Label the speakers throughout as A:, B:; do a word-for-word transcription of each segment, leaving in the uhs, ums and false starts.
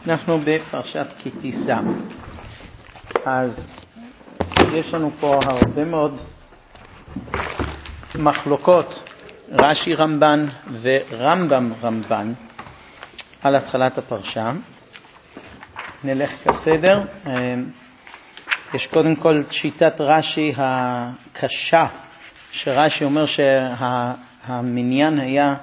A: אנחנו בפרשת כי תישא. אז יש לנו פה הרבה מאוד מחלוקות, רש"י רמב"ן ורמב"ם רמב"ן, על התחלת הפרשה. נלך כסדר. יש קודם כל שיטת רש"י הקשה, שרש"י אומר שהמניין היה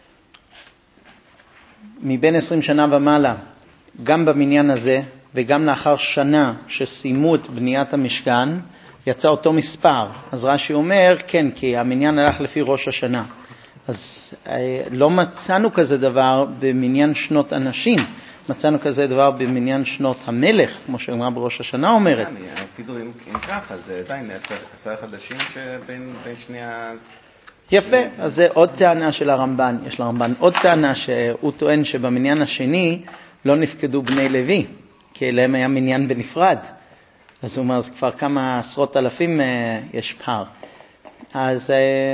A: מבין עשרים שנה ומעלה, גם במניין הזה וגם לאחר שנה שסיימו את בניית המשכן יצא אותו מספר. אז רש"י אומר כן, כי המניין הלך לפי ראש השנה. אז לא מצאנו כזה דבר במניין שנות אנשים, מצאנו כזה דבר במניין שנות המלך, כמו שאמרה בראש השנה אומרת.
B: אפילו אם כך, אז עדיין עשרה חדשים שבין שני ה...
A: יפה, אז זה עוד טענה של הרמב"ן. יש לרמב"ן עוד טענה שהוא טוען שבמניין השני לא נפקדו בני לוי, כי אליהם היה מניין בנפרד. אז הוא אומר, אז כבר כמה עשרות אלפים יש פער. אז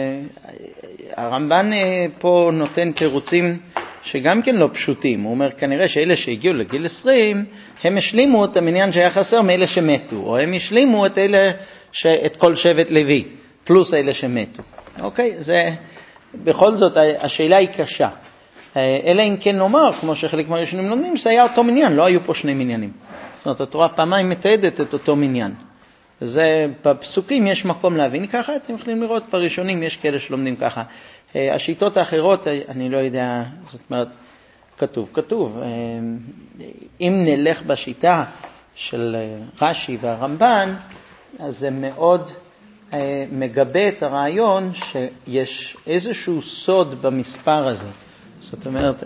A: הרמב"ן פה נותן תירוצים שגם כן לא פשוטים. הוא אומר, כנראה שאלה שהגיעו לגיל עשרים, הם השלימו את המניין שהיה חסר מאלה שמתו, או הם השלימו את אלה, את כל שבט לוי, פלוס אלה שמתו. אוקיי? זה, בכל זאת, השאלה היא קשה. אלא אם כן נאמר, כמו שחלק מהראשונים לומדים, שזה היה אותו מניין, לא היו פה שני מניינים. זאת אומרת, התורה פעמיים מתעדת את אותו מניין. זה, בפסוקים יש מקום להבין ככה, אתם יכולים לראות בראשונים, יש כאלה שלומדים ככה. השיטות האחרות, אני לא יודע, זאת אומרת, כתוב, כתוב. אם נלך בשיטה של רש"י והרמב"ן, אז זה מאוד מגבה את הרעיון שיש איזשהו סוד במספר הזה. זאת אומרת,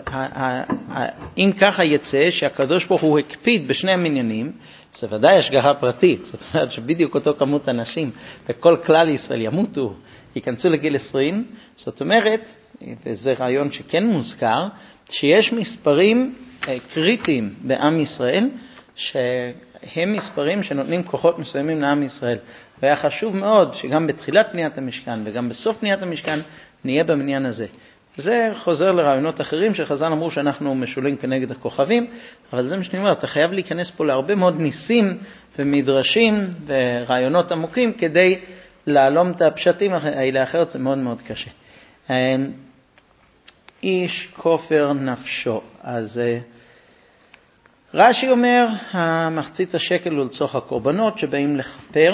A: אם ככה יצא שהקדוש ברוך הוא הקפיד בשני המניינים, זה ודאי השגחה פרטית. זאת אומרת שבדיוק אותו כמות אנשים וכל כלל ישראל ימותו, ייכנסו לגיל עשרים. זאת אומרת, וזה רעיון שכן מוזכר, שיש מספרים קריטיים בעם ישראל, שהם מספרים שנותנים כוחות מסוימים לעם ישראל. והיה חשוב מאוד שגם בתחילת בניית המשכן וגם בסוף בניית המשכן נהיה במניין הזה. זה חוזר לרעיונות אחרים שחז"ל אמרו שאנחנו משולים כנגד הכוכבים, אבל זה מה שאני אומר, אתה חייב להיכנס פה להרבה מאוד ניסים ומדרשים ורעיונות עמוקים כדי להלום את הפשטים האלה, אחרת זה מאוד מאוד קשה. איש כופר נפשו. אז רש"י אומר, המחצית השקל הוא לצורך הקורבנות שבאים לכפר.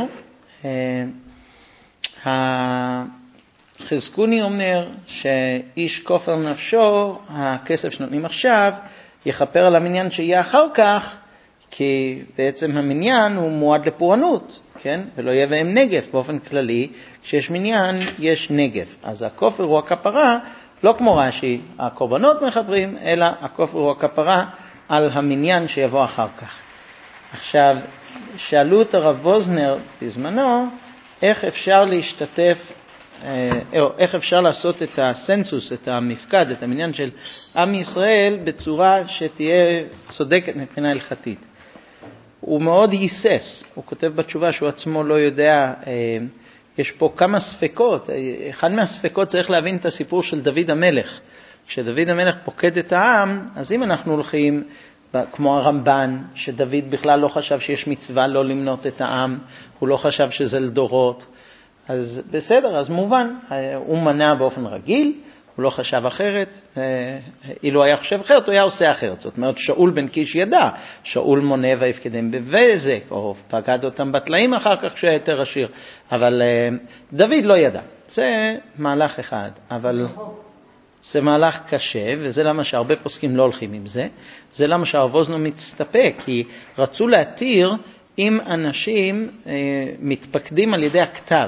A: חזקוני אומר שאיש כופר נפשו, הכסף שנותנים עכשיו, יכפר על המניין שיהיה אחר כך, כי בעצם המניין הוא מועד לפורענות, כן? ולא יהיה בהם נגף. באופן כללי, כשיש מניין, יש נגף. אז הכופר הוא הכפרה, לא כמו רש"י, הקורבנות מחברים, אלא הכופר הוא הכפרה על המניין שיבוא אחר כך. עכשיו, שאלו את הרב ווזנר בזמנו, איך אפשר להשתתף, איך אפשר לעשות את הסנסוס, את המפקד, את המניין של עם ישראל בצורה שתהיה צודקת מבחינה הלכתית. הוא מאוד היסס, הוא כותב בתשובה שהוא עצמו לא יודע, יש פה כמה ספקות. אחד מהספקות צריך להבין את הסיפור של דוד המלך. כשדוד המלך פוקד את העם, אז אם אנחנו הולכים כמו הרמב"ן, שדוד בכלל לא חשב שיש מצווה לא למנות את העם, הוא לא חשב שזה לדורות, אז בסדר, אז מובן, הוא מנע באופן רגיל, הוא לא חשב אחרת, אילו היה חושב אחרת, הוא היה עושה אחרת. זאת אומרת, שאול בן קיש ידע, שאול מונה ויפקדם בבזק, או פגד אותם בתלאים אחר כך כשהיה יותר עשיר, אבל דוד לא ידע. זה מהלך אחד, אבל זה מהלך קשה, וזה למה שהרבה פוסקים לא הולכים עם זה. זה למה שהרב ווזנר מסתפק, כי רצו להתיר אם אנשים אה, מתפקדים על ידי הכתב.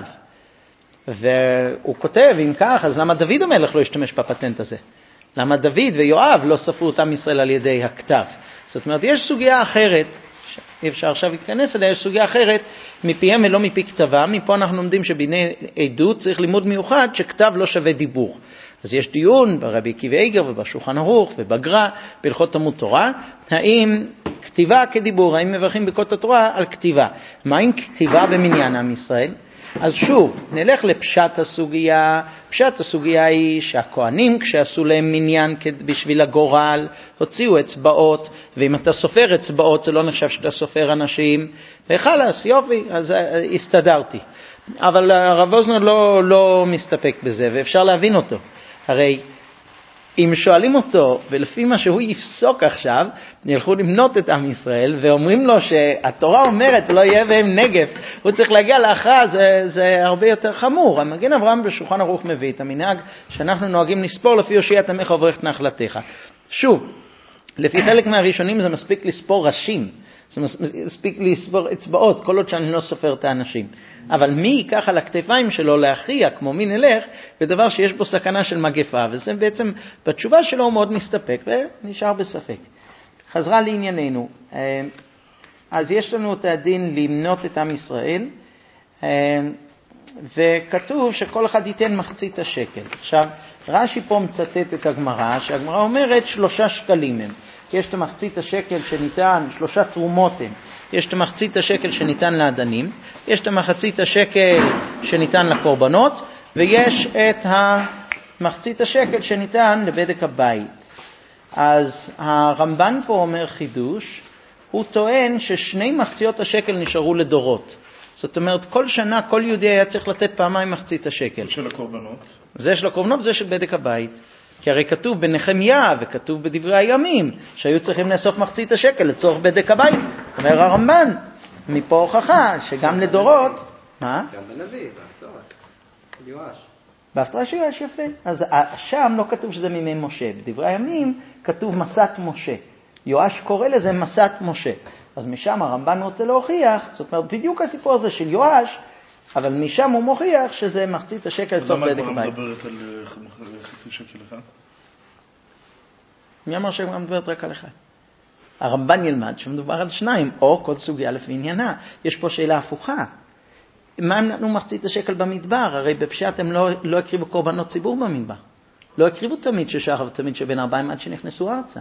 A: והוא כותב, אם כך, אז למה דוד המלך לא השתמש בפטנט הזה? למה דוד ויואב לא ספרו אותם ישראל על ידי הכתב? זאת אומרת, יש סוגיה אחרת, אי אפשר עכשיו להתכנס אליה, יש סוגיה אחרת, מפיהם ולא מפי כתבה. מפה אנחנו לומדים שביני עדות צריך לימוד מיוחד שכתב לא שווה דיבור. אז יש דיון ברבי עקיבא איגר ובשולחן ערוך ובגר"א בהלכות תלמוד תורה, האם כתיבה כדיבור, האם מברכים ברכות התורה על כתיבה? מה עם כתיבה במניין עם ישראל? אז שוב, נלך לפשט הסוגיה. פשט הסוגיה היא שהכהנים, כשעשו להם מניין בשביל הגורל, הוציאו אצבעות, ואם אתה סופר אצבעות זה לא נחשב שאתה סופר אנשים, וחלס, יופי, אז הסתדרתי. אבל הרב ווזנר לא, לא מסתפק בזה, ואפשר להבין אותו. הרי אם שואלים אותו, ולפי מה שהוא יפסוק עכשיו, נלכו למנות את עם ישראל, ואומרים לו שהתורה אומרת לא יהיה בהם נגף, הוא צריך להגיע להכרעה, זה, זה הרבה יותר חמור. המגן אברהם בשולחן ערוך מביא את המנהג שאנחנו נוהגים לספור לפי הושיעת עמך וברך נחלתך. שוב, לפי חלק מהראשונים זה מספיק לספור ראשים, זה מספיק לספור אצבעות, כל עוד שאני לא סופר את האנשים. אבל מי ייקח על הכתפיים שלו להכריע, כמו מי נלך, בדבר שיש בו סכנה של מגפה, וזה בעצם, בתשובה שלו הוא מאוד מסתפק, ונשאר בספק. חזרה לענייננו. אז יש לנו את הדין למנות את עם ישראל, וכתוב שכל אחד ייתן מחצית השקל. עכשיו, רש"י פה מצטט את הגמרא, שהגמרא אומרת שלושה שקלים הם. יש את מחצית השקל שניתן, שלושה תרומות הם. יש את מחצית השקל שניתן לאדנים, יש את מחצית השקל שניתן לקורבנות, ויש את מחצית השקל שניתן לבדק הבית. אז הרמב"ן פה אומר חידוש, הוא טוען ששני מחציות השקל נשארו לדורות. זאת אומרת, כל שנה, כל יהודי היה צריך לתת פעמיים מחצית השקל.
C: של הקורבנות.
A: זה של הקורבנות, זה של בדק הבית. כי הרי כתוב בנחמיה וכתוב בדברי הימים שהיו צריכים לאסוף מחצית השקל לצורך בדק הבית. אומר הרמב"ן, מפה הוכחה שגם לדורות... מה?
D: גם בנביא, בהפטרה, יואש.
A: בהפטרה של יואש יפה. אז שם לא כתוב שזה מימי משה. בדברי הימים כתוב מסת משה. יואש קורא לזה מסת משה. אז משם הרמב"ן רוצה להוכיח, זאת אומרת בדיוק הסיפור הזה של יואש, אבל משם הוא מוכיח שזה מחצית השקל לצורך בדק הבית.
C: למה הגמרא מדברת על חצי שקל אחד?
A: מי אמר שהגמרא מדברת רק על אחד? הרמב"ן ילמד שמדובר על שניים, או כל סוגיה לפי עניינה. יש פה שאלה הפוכה. מה הם נתנו מחצית השקל במדבר? הרי בפשט הם לא, לא הקריבו קורבנות ציבור במדבר. לא הקריבו תמיד ששחר ותמיד שבין ארבעים עד שנכנסו ארצה.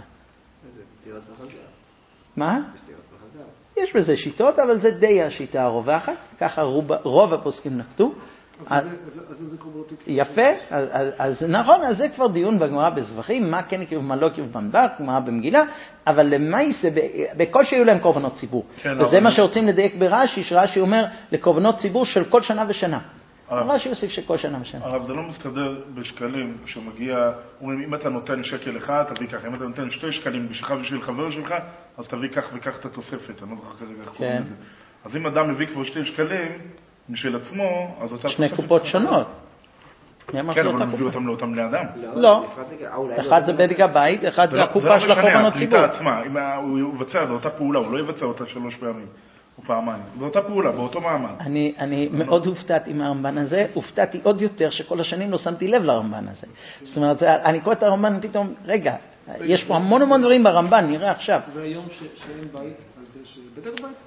A: מה? יש בזה שיטות, אבל זה די השיטה הרווחת. ככה רוב, רוב הפוסקים נקטו.
E: אז זה קורבנות הקריבו.
A: יפה, אז נכון, אז זה כבר דיון בגמרא בזבחים, מה כן הקריבו, מה לא הקריבו במדבר, מה במגילה, אבל למעשה, בכל שהיו להם קורבנות ציבור. וזה מה שרוצים לדייק ברש"י, שרש"י אומר לקורבנות ציבור של כל שנה ושנה. רש"י יוסיף שכל שנה ושנה.
C: הרב, זה לא מסתדר בשקלים שמגיע, אומרים, אם אתה נותן שקל אחד, תביא כך, אם אתה נותן שתי שקלים בשבילך בשביל חבר שלך, אז תביא כך וכך את התוספת, אני לא זוכר כרגע איך קוראים לזה. אז אם אדם מביא כבר שתי שקלים משל עצמו, אז אותה
A: שני קופות שונות.
C: כן, אבל הוא מביא אותם לאותם לאדם.
A: לא, אחד זה בדק הבית, אחד זה הקופה של הקורבנות ציבור.
C: זה לא משנה, הפליטה עצמה, אם הוא יבצע, זו אותה פעולה, הוא לא יבצע אותה שלוש פעמים. או פעמיים, באותה פעולה, באותו מעמד.
A: אני, אני מאוד הופתעתי מהרמב"ן הזה, הופתעתי עוד יותר שכל השנים לא שמתי לב לרמב"ן הזה. זאת אומרת, אני קורא את הרמב"ן פתאום, רגע, יש פה המון המון דברים ברמב"ן, נראה עכשיו.
E: והיום שאין בית, אז יש בדק בית?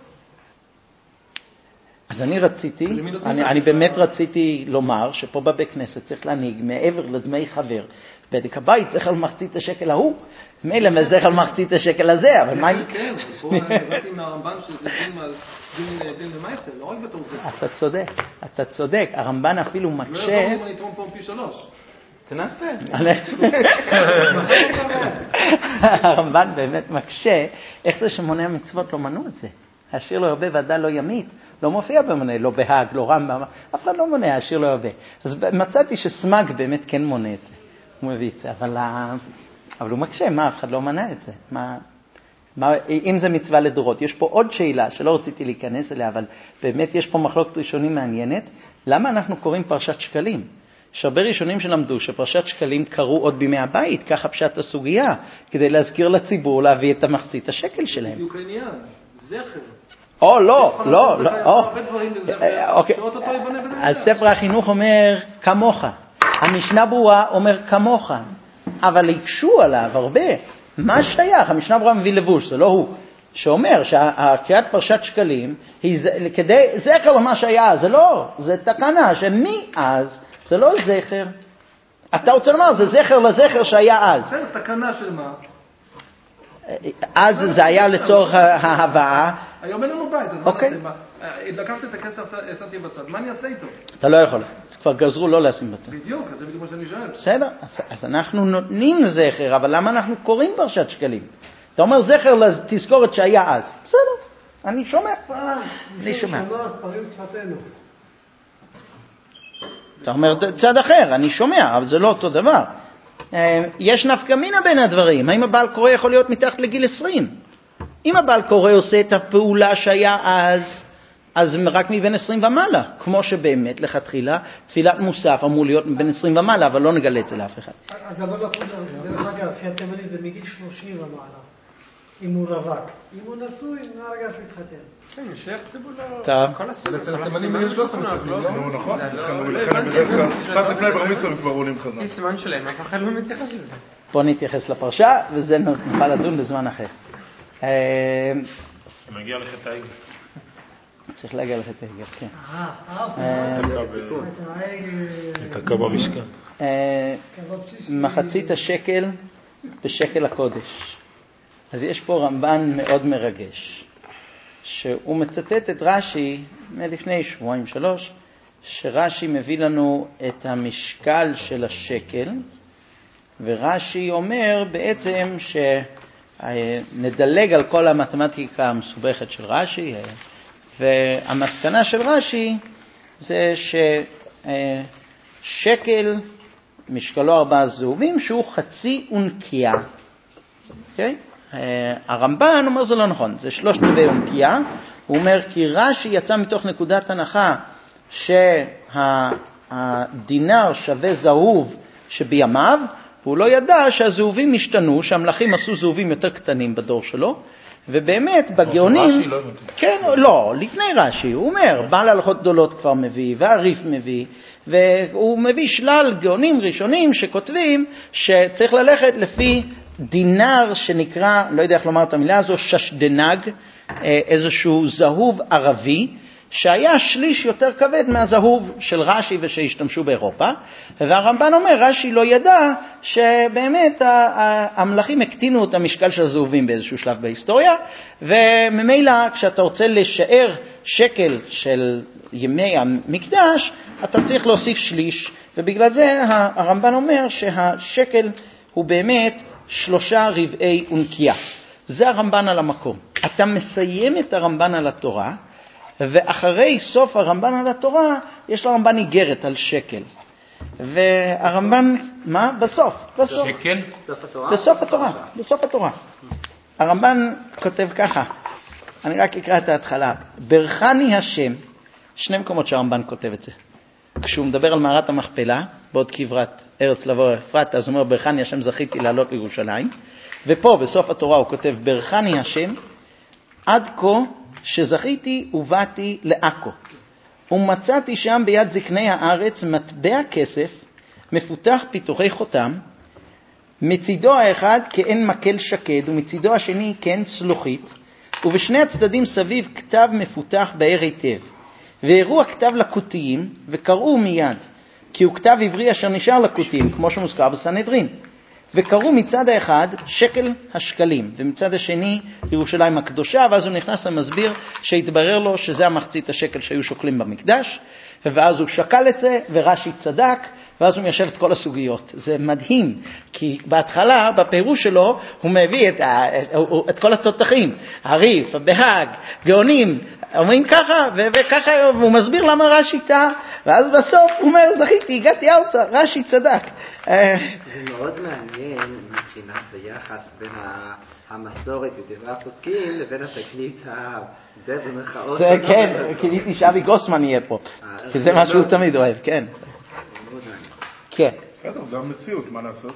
A: אז אני רציתי, אני, אני באמת רציתי לומר שפה בבית כנסת צריך להנהיג מעבר לדמי חבר. בדק הבית צריך על מחצית השקל ההוא, מילא צריך על מחצית השקל הזה, אבל מה...
E: כן, פה אני ראיתי מהרמב"ן שזה דין למייסר, לא רק בתור זה.
A: אתה צודק, אתה צודק, הרמב"ן אפילו מקשה...
E: לא יעזור אם אני אתרום פה פי שלוש.
D: תנסה.
A: הרמב"ן באמת מקשה, איך זה שמונה מצוות לא מנעו את זה? השיר לא הרבה ועדה לא ימית, לא מופיע במונה, לא בהג, לא רמב"ם, אף אחד לא מונה, השיר לא הרבה. אז מצאתי שסמג באמת כן מונה את זה. הוא מביא את זה, אבל, אבל הוא מקשה, מה, אף אחד לא מנע את זה. מה, מה, אם זה מצווה לדורות, יש פה עוד שאלה שלא רציתי להיכנס אליה, אבל באמת יש פה מחלוקת ראשונים מעניינת. למה אנחנו קוראים פרשת שקלים? יש הרבה ראשונים שלמדו שפרשת שקלים קראו עוד בימי הבית, ככה פשט הסוגיה, כדי להזכיר לציבור להביא את המחצית השקל שלהם.
E: בדיוק העניין, זכר.
A: או, לא, לא, לא, או. אוקיי, אז ספר החינוך אומר כמוך. המשנה ברורה אומר כמוך, אבל הקשו עליו הרבה. מה שייך? המשנה ברורה מביא לבוש, זה לא הוא, שאומר שהקריאת פרשת שקלים היא כדי זכר למה שהיה, זה לא, זה תקנה שמי אז, זה לא זכר. אתה רוצה לומר, זה זכר לזכר שהיה אז.
E: זה תקנה של מה?
A: אז זה היה לצורך ההבאה,
E: היום אין לנו בית, אז
A: אוקיי.
E: מה נעשה? לקחתי את הכסף, שמתי בצד, מה אני אעשה איתו?
A: אתה לא יכול, כבר גזרו לא לשים בצד.
E: בדיוק, אז זה בדיוק מה שאני שואל.
A: בסדר, אז, אז אנחנו נותנים זכר, אבל למה אנחנו קוראים פרשת שקלים? אתה אומר זכר לתזכורת שהיה אז. בסדר, אני שומע. אני שומע. אתה אומר צד אחר, אני שומע, אבל זה לא אותו דבר. יש נפקא מינה בין הדברים. האם הבעל קורא יכול להיות מתחת לגיל עשרים? אם הבעל קורא עושה את הפעולה שהיה אז, אז רק מבין עשרים ומעלה. כמו שבאמת, לכתחילה, תפילת מוסף אמור להיות מבין עשרים ומעלה, אבל לא נגלה את זה לאף אחד.
F: אז אבל לא, דרך אגב, לפי התימני זה מגיל שלושים ומעלה. אם הוא רווק. אם הוא נשוי, נהרגע להתחתן.
E: כן, שייך ציבור לא...
A: טוב.
E: כל הסיבה. אצל התימנים יש לא סמכות, לא?
C: נו, נכון. לכן בדרך כלל, קצת לפני בר מצווה כבר עולים חזק.
E: יש סימן שלהם, אף אחד לא מתייחס לזה.
A: בוא נתייחס לפרשה, וזה נוכל לדון בזמן אחר.
C: מגיע לחטא העגל.
A: צריך להגיע לחטא העגל, כן.
F: אה,
C: נתקע במשכן.
A: מחצית השקל בשקל הקודש. אז יש פה רמב"ן מאוד מרגש, שהוא מצטט את רש"י מלפני שבועיים שלוש, שרש"י מביא לנו את המשקל של השקל, ורש"י אומר בעצם שנדלג על כל המתמטיקה המסובכת של רש"י, והמסקנה של רש"י זה ששקל משקלו ארבעה זהובים שהוא חצי אונקיה. אוקיי? הרמב"ן אומר זה לא נכון, זה שלושת רבעי אונקיה. הוא אומר כי רש"י יצא מתוך נקודת הנחה שהדינר שווה זהוב שבימיו, והוא לא ידע שהזהובים השתנו, שהמלכים עשו זהובים יותר קטנים בדור שלו, ובאמת בגאונים, כן, לא, לפני רש"י, הוא אומר, בעל הלכות גדולות כבר מביא, והריף מביא, והוא מביא שלל גאונים ראשונים שכותבים שצריך ללכת לפי דינר שנקרא, לא יודע איך לומר את המילה הזו, ששדנג, איזשהו זהוב ערבי, שהיה שליש יותר כבד מהזהוב של רש"י ושהשתמשו באירופה, והרמב"ן אומר, רש"י לא ידע שבאמת המלכים הקטינו את המשקל של הזהובים באיזשהו שלב בהיסטוריה, וממילא כשאתה רוצה לשער שקל של ימי המקדש, אתה צריך להוסיף שליש, ובגלל זה הרמב"ן אומר שהשקל הוא באמת שלושה רבעי אונקיה. זה הרמב"ן על המקום. אתה מסיים את הרמב"ן על התורה, ואחרי סוף הרמב"ן על התורה, יש לרמב"ן איגרת על שקל. והרמב"ן, מה? בסוף. בסוף.
B: שקל?
A: בסוף התורה. בסוף התורה. הרמב"ן כותב ככה, אני רק אקרא את ההתחלה. ברכני השם, שני מקומות שהרמב"ן כותב את זה. כשהוא מדבר על מערת המכפלה, בעוד כברת ארץ לבוא אפרת, אז הוא אומר, ברכני השם זכיתי לעלות לירושלים. ופה בסוף התורה הוא כותב, ברכני השם, עד כה שזכיתי ובאתי לעכו, ומצאתי שם ביד זקני הארץ מטבע כסף, מפותח פיתוחי חותם, מצידו האחד כאין מקל שקד, ומצידו השני כאין צלוחית, ובשני הצדדים סביב כתב מפותח באר היטב. והראו הכתב לקוטיים, וקראו מיד, כי הוא כתב עברי אשר נשאר לקוטיים, כמו שמוזכר בסנהדרין. וקראו מצד האחד שקל השקלים, ומצד השני ירושלים הקדושה, ואז הוא נכנס למסביר שהתברר לו שזה המחצית השקל שהיו שוקלים במקדש, ואז הוא שקל את זה, ורש"י צדק, ואז הוא מיישב את כל הסוגיות. זה מדהים, כי בהתחלה, בפירוש שלו, הוא מביא את, את כל התותחים, הריף, הבהג, גאונים, אומרים ככה, וככה הוא מסביר למה רש"י טעה, ואז בסוף הוא אומר, זכיתי, הגעתי ארצה, רש"י צדק.
D: זה מאוד מעניין מבחינת היחס בין המסורת ודברי הפוסקים לבין התקליט זה במרכאות.
A: זה כן, קיניתי שאבי גוסמן יהיה פה, כי זה מה שהוא תמיד אוהב, כן. כן.
C: בסדר, זה המציאות, מה לעשות?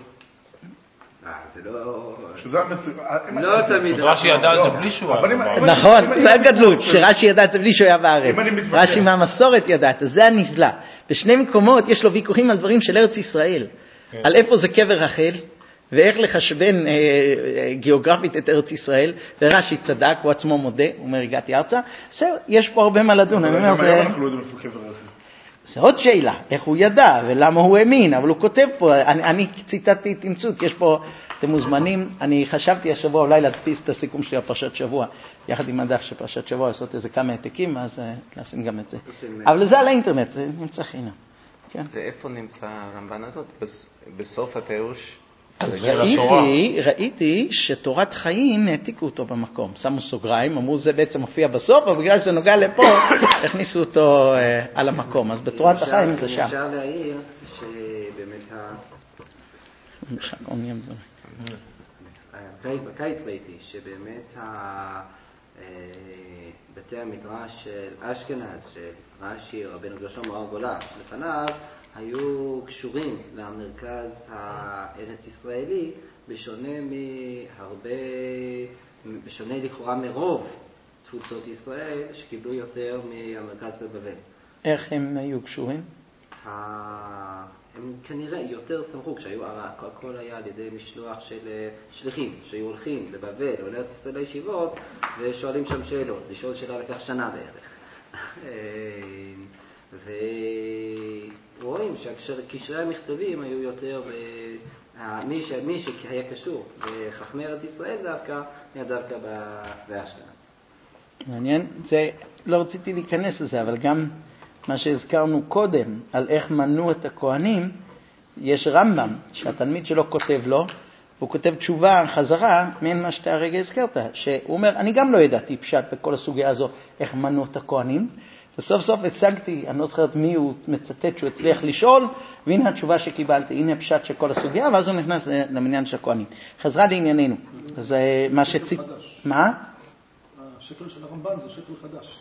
D: זה לא...
C: שזה המציאות.
D: לא תמיד.
B: רש"י ידע את זה בלי שהוא היה.
A: נכון, זה הגדלות, שרש"י ידע את זה בלי שהוא היה בארץ. רש"י מהמסורת ידע את זה, זה הנפלא. בשני מקומות יש לו ויכוחים על דברים של ארץ ישראל. על איפה זה קבר רחל, ואיך לחשבן אה, אה, גיאוגרפית את ארץ ישראל, ורש"י צדק, הוא עצמו מודה, הוא אומר, הגעתי ארצה. בסדר, יש פה הרבה מה לדון.
C: אבל גם היום אנחנו לא יודעים איפה קבר רחל.
A: זה עוד שאלה, איך הוא ידע ולמה הוא האמין, אבל הוא כותב פה, אני, אני ציטטתי תמצות, יש פה אתם מוזמנים, אני חשבתי השבוע אולי להדפיס את הסיכום שלי על פרשת שבוע, יחד עם הדף של פרשת שבוע, לעשות איזה כמה העתקים, אז נשים גם את זה. אבל זה על האינטרנט, זה נמצא חינם. כן.
B: זה איפה נמצא הרמב"ן הזאת? בסוף הפירוש?
A: אז ראיתי, ראיתי שתורת חיים העתיקו אותו במקום, שמו סוגריים, אמרו זה בעצם מופיע בסוף, אבל בגלל שזה נוגע לפה, הכניסו אותו אה, על המקום, אז בתורת החיים זה שם.
D: אפשר להעיר שבאמת ה... בקיץ ראיתי שבאמת בתי המדרש של אשכנז, של רש"י, רבנו גרשום מאור גולה, לפניו, היו קשורים למרכז הארץ ישראלי, בשונה מהרבה, בשונה לכאורה מרוב תפוצות ישראל, שקיבלו יותר מהמרכז בבבל.
A: איך הם היו קשורים?
D: הם כנראה יותר סמכו, כשהיו, הכל היה על ידי משלוח של שליחים, שהיו הולכים לבבל או לארץ ישראל לישיבות, ושואלים שם שאלות. לשאול שאלה לקח שנה בערך. ורואים שקשרי המכתבים היו יותר, מי שהיה קשור בחכמי ארץ ישראל דווקא, היה דווקא באשכנז.
A: מעניין, זה, לא רציתי להיכנס לזה, אבל גם מה שהזכרנו קודם, על איך מנו את הכהנים, יש רמב"ם, שהתלמיד שלו כותב לו, הוא כותב תשובה חזרה, מעין מה שאתה הרגע הזכרת, שהוא אומר, אני גם לא ידעתי פשט בכל הסוגיה הזו, איך מנו את הכהנים, וסוף סוף הצגתי, אני לא זוכרת מי הוא מצטט שהוא הצליח לשאול, והנה התשובה שקיבלתי, הנה פשט של כל הסוגיה, ואז הוא נכנס למניין של הכהנים. חזרה לענייננו. אז מה שציפ... מה?
C: השקל של הרמב"ן זה שקל חדש.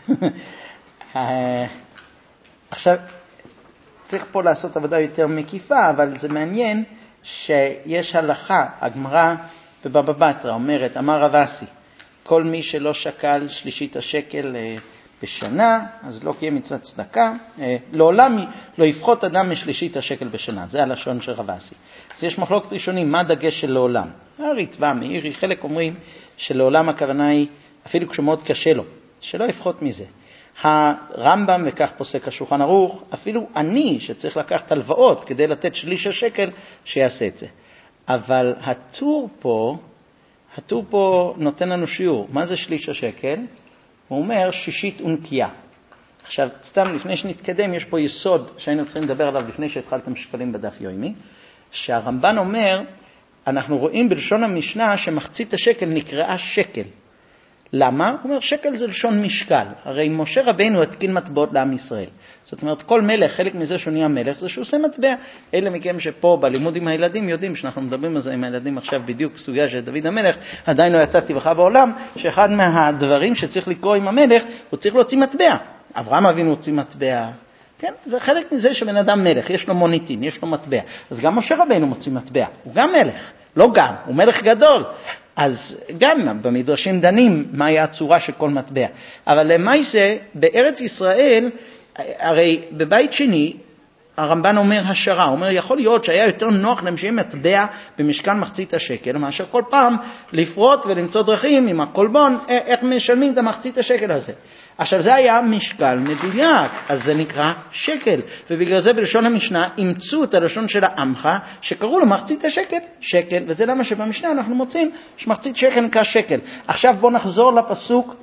A: עכשיו, צריך פה לעשות עבודה יותר מקיפה, אבל זה מעניין שיש הלכה, הגמרא בבבא בתרא אומרת, אמר רב אסי, כל מי שלא שקל שלישית השקל בשנה, אז לא קיים מצוות צדקה, לעולם לא יפחות אדם משלישית השקל בשנה, זה הלשון של רב אסי. אז יש מחלוקת ראשונים, מה דגש של לעולם? הריטב"א, מאירי, חלק אומרים שלעולם הכוונה היא, אפילו כשמאוד קשה לו, שלא יפחות מזה. הרמב"ם, וכך פוסק השולחן ערוך, אפילו אני שצריך לקחת הלוואות כדי לתת שליש השקל, שיעשה את זה. אבל הטור פה, הטור פה נותן לנו שיעור. מה זה שליש השקל? הוא אומר שישית ונקייה. עכשיו, סתם לפני שנתקדם, יש פה יסוד שהיינו צריכים לדבר עליו לפני שהתחלתם שקלים בדף יומי, שהרמב"ן אומר, אנחנו רואים בלשון המשנה שמחצית השקל נקראה שקל. למה? הוא אומר, שקל זה לשון משקל. הרי משה רבינו התקין מטבעות לעם ישראל. זאת אומרת, כל מלך, חלק מזה שהוא נהיה מלך, זה שהוא עושה מטבע. אלה מכם שפה בלימוד עם הילדים יודעים, שאנחנו מדברים על זה עם הילדים עכשיו בדיוק סוגיה של דוד המלך, עדיין לא יצאתי בך בעולם, שאחד מהדברים שצריך לקרוא עם המלך, הוא צריך להוציא מטבע. אברהם אבינו הוציא מטבע. כן? זה חלק מזה שבן אדם מלך, יש לו מוניטין, יש לו מטבע. אז גם משה רבינו מוציא מטבע. הוא גם מלך. לא גם, הוא מלך גדול. אז גם במדרשים דנים מהי הצורה של כל מטבע. אבל למעשה, בארץ ישראל, הרי בבית שני, הרמב"ן אומר השערה, הוא אומר, יכול להיות שהיה יותר נוח להמשך מטבע במשכן מחצית השקל, מאשר כל פעם לפרוט ולמצוא דרכים עם הקולבון, איך משלמים את המחצית השקל הזה. עכשיו זה היה משקל מדויק, אז זה נקרא שקל, ובגלל זה בלשון המשנה אימצו את הלשון של העמך, שקראו לו מחצית השקל, שקל, וזה למה שבמשנה אנחנו מוצאים שמחצית שקל נקרא שקל. עכשיו בואו נחזור לפסוק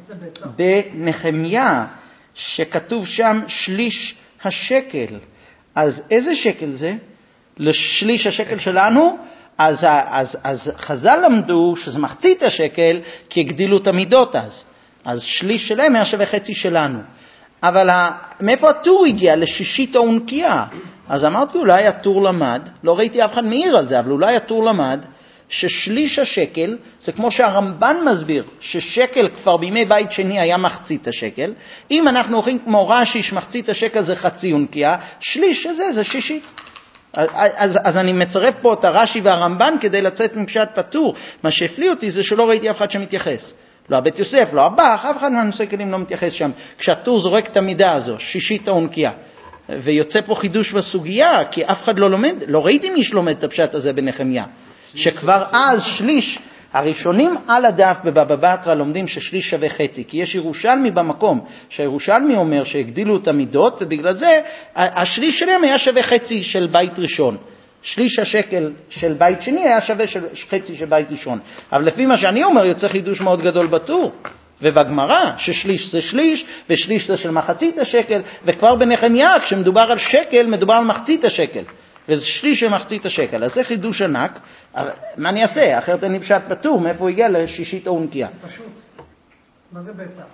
A: בנחמיה, שכתוב שם שליש השקל. אז איזה שקל זה? לשליש השקל שלנו, אז, אז, אז חז"ל למדו שזה מחצית השקל, כי הגדילו את המידות אז. אז שליש שלהם היה שווה חצי שלנו. אבל מאיפה הטור הגיע? לשישית האונקייה. אז אמרתי, אולי הטור למד, לא ראיתי אף אחד מעיר על זה, אבל אולי הטור למד, ששליש השקל, זה כמו שהרמב"ן מסביר, ששקל כבר בימי בית שני היה מחצית השקל. אם אנחנו הולכים כמו רש"י, שמחצית השקל זה חצי אונקייה, שליש הזה זה שישית. אז, אז, אז אני מצרף פה את הרש"י והרמב"ן כדי לצאת מפשט פטור. מה שהפליא אותי זה שלא ראיתי אף אחד שמתייחס. לא הבית יוסף, לא הבח, אף אחד מהנושא כלים לא מתייחס שם. כשהטור זורק את המידה הזו, שישית האונקייה. ויוצא פה חידוש בסוגיה, כי אף אחד לא לומד, לא ראיתי מי שלומד את הפשט הזה בנחמיה. שכבר אז שליש, הראשונים על הדף בבבא בתרא לומדים ששליש שווה חצי, כי יש ירושלמי במקום, שהירושלמי אומר שהגדילו את המידות, ובגלל זה השליש שלהם היה שווה חצי של בית ראשון. שליש השקל של בית שני היה שווה של חצי של בית ראשון. אבל לפי מה שאני אומר, יוצא חידוש מאוד גדול בטור. ובגמרא, ששליש זה שליש, ושליש זה של מחצית השקל, וכבר בנחמיה, כשמדובר על שקל, מדובר על מחצית השקל. וזה שליש של מחצית השקל. אז זה חידוש ענק. אבל מה אני אעשה? אחרת אני פשט בטור, מאיפה הוא הגיע לשישית או אונקיה?
F: פשוט. מה זה ביצה?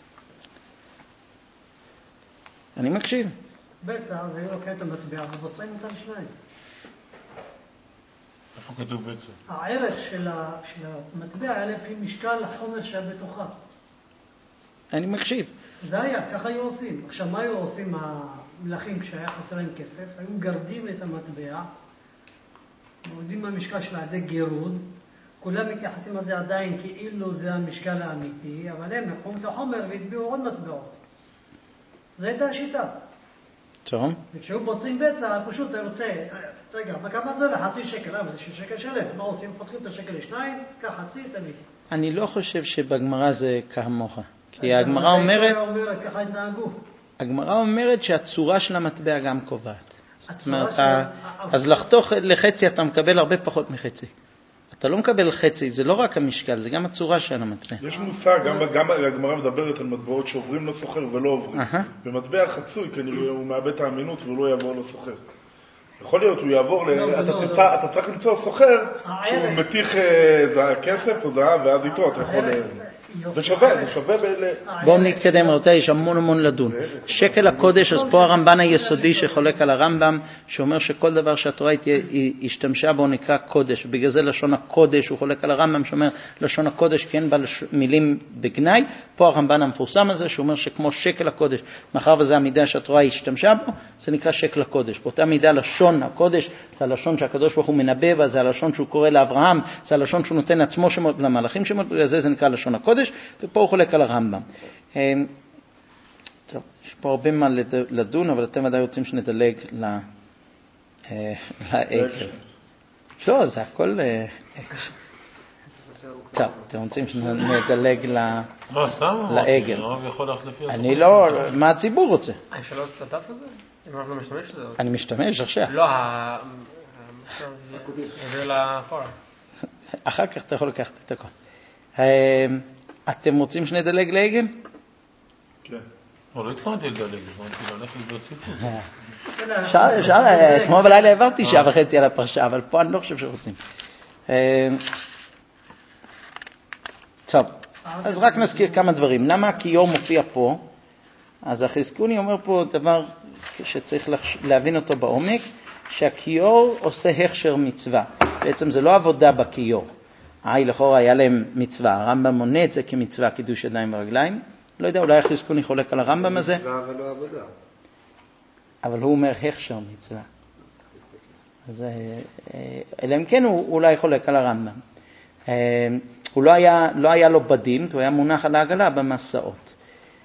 A: אני מקשיב.
F: ביצה, זה לוקח את המטבע ובוצעים אותם שניים.
C: איפה כתוב ביצה?
F: הערך של המטבע היה לפי משקל החומר שהיה בתוכה.
A: אני מקשיב.
F: זה היה, ככה היו עושים. עכשיו, מה היו עושים המלכים כשהיה חסר להם כסף? היו גרדים את המטבע, מורידים מהמשקל של עדי גירוד, כולם מתייחסים לזה עדיין כאילו זה המשקל האמיתי, אבל הם לקחו את החומר והטביעו עוד מטבעות. זו הייתה השיטה.
A: טוב.
F: וכשהוא בוצעים בצע, פשוט אתה רוצה, רגע, כמה זה עולה? חצי שקל, למה? זה שקל שלם. מה עושים? פותחים את השקל לשניים, קח חצי, תביא.
A: אני לא חושב שבגמרא זה כמוך. כי הגמרא אומרת,
F: ככה התנהגו.
A: הגמרא אומרת שהצורה של המטבע גם קובעת. זאת אומרת,
F: של...
A: אז לחתוך לחצי אתה מקבל הרבה פחות מחצי. אתה לא מקבל חצי, זה לא רק המשקל, זה גם הצורה של המטבע.
C: יש מושג, גם, גם הגמרא מדברת על מטבעות שעוברים לסוחר ולא עוברים. Uh-huh. במטבע חצוי, כנראה הוא מאבד את האמינות והוא לא יעבור לסוחר. יכול להיות, הוא יעבור, לא, ל... אתה, לא, תצא, לא. אתה צריך למצוא סוחר שהוא מתיך uh, כסף או זהב, ואז איתו אתה יכול... זה שווה, זה שווה ב...
A: בואו נתקדם, רבותיי, יש המון המון לדון. שקל הקודש, אז פה הרמב"ן היסודי שחולק על הרמב"ם, שאומר שכל דבר שהתורה השתמשה בו נקרא קודש, ובגלל זה לשון הקודש, הוא חולק על הרמב"ם שאומר לשון הקודש כן בא מילים בגנאי, פה הרמב"ן המפורסם הזה שאומר שכמו שקל הקודש, מאחר וזה המידה שהתורה השתמשה בו, זה נקרא שקל הקודש. באותה מידה לשון הקודש, זה הלשון שהקדוש ברוך הוא מנבא, זה הלשון שהוא קורא לאברהם, זה הלשון שהוא נותן לעצמו שמות למלאכים שמות, זה, זה נקרא לשון הקודש. ופה הוא חולק על הרמב"ם. טוב, יש פה הרבה מה לדון, אבל אתם ודאי רוצים שנדלג לעגל. לא, זה הכל... טוב, אתם רוצים שנדלג לעגל. אני לא... מה הציבור רוצה?
E: אפשר לא לצטף את זה? אם אנחנו משתמש בזה?
A: אני משתמש עכשיו.
E: לא, זה לאחורה.
A: אחר כך אתה יכול לקחת את הכל. אתם רוצים שנדלג לעגל?
C: כן.
G: אבל לא התכוונתי לדלג, התכוונתי ללכת לבדוק סיפור.
A: אתמול בלילה העברתי שעה וחצי על הפרשה, אבל פה אני לא חושב שרוצים. טוב, אז רק נזכיר כמה דברים. למה הכיור מופיע פה? אז החזקוני אומר פה דבר שצריך להבין אותו בעומק, שהכיור עושה הכשר מצווה. בעצם זה לא עבודה בכיור. היי, לכאורה היה להם מצווה. הרמב"ם מונה את זה כמצווה, קידוש ידיים ורגליים. לא יודע, אולי החזקוני חולק על הרמב"ם הזה.
D: מצווה ולא עבודה.
A: אבל הוא אומר הכשר מצווה. אז אלא אם כן הוא אולי חולק על הרמב"ם. הוא לא היה, לא היה לו בדים, הוא היה מונח על העגלה במסעות.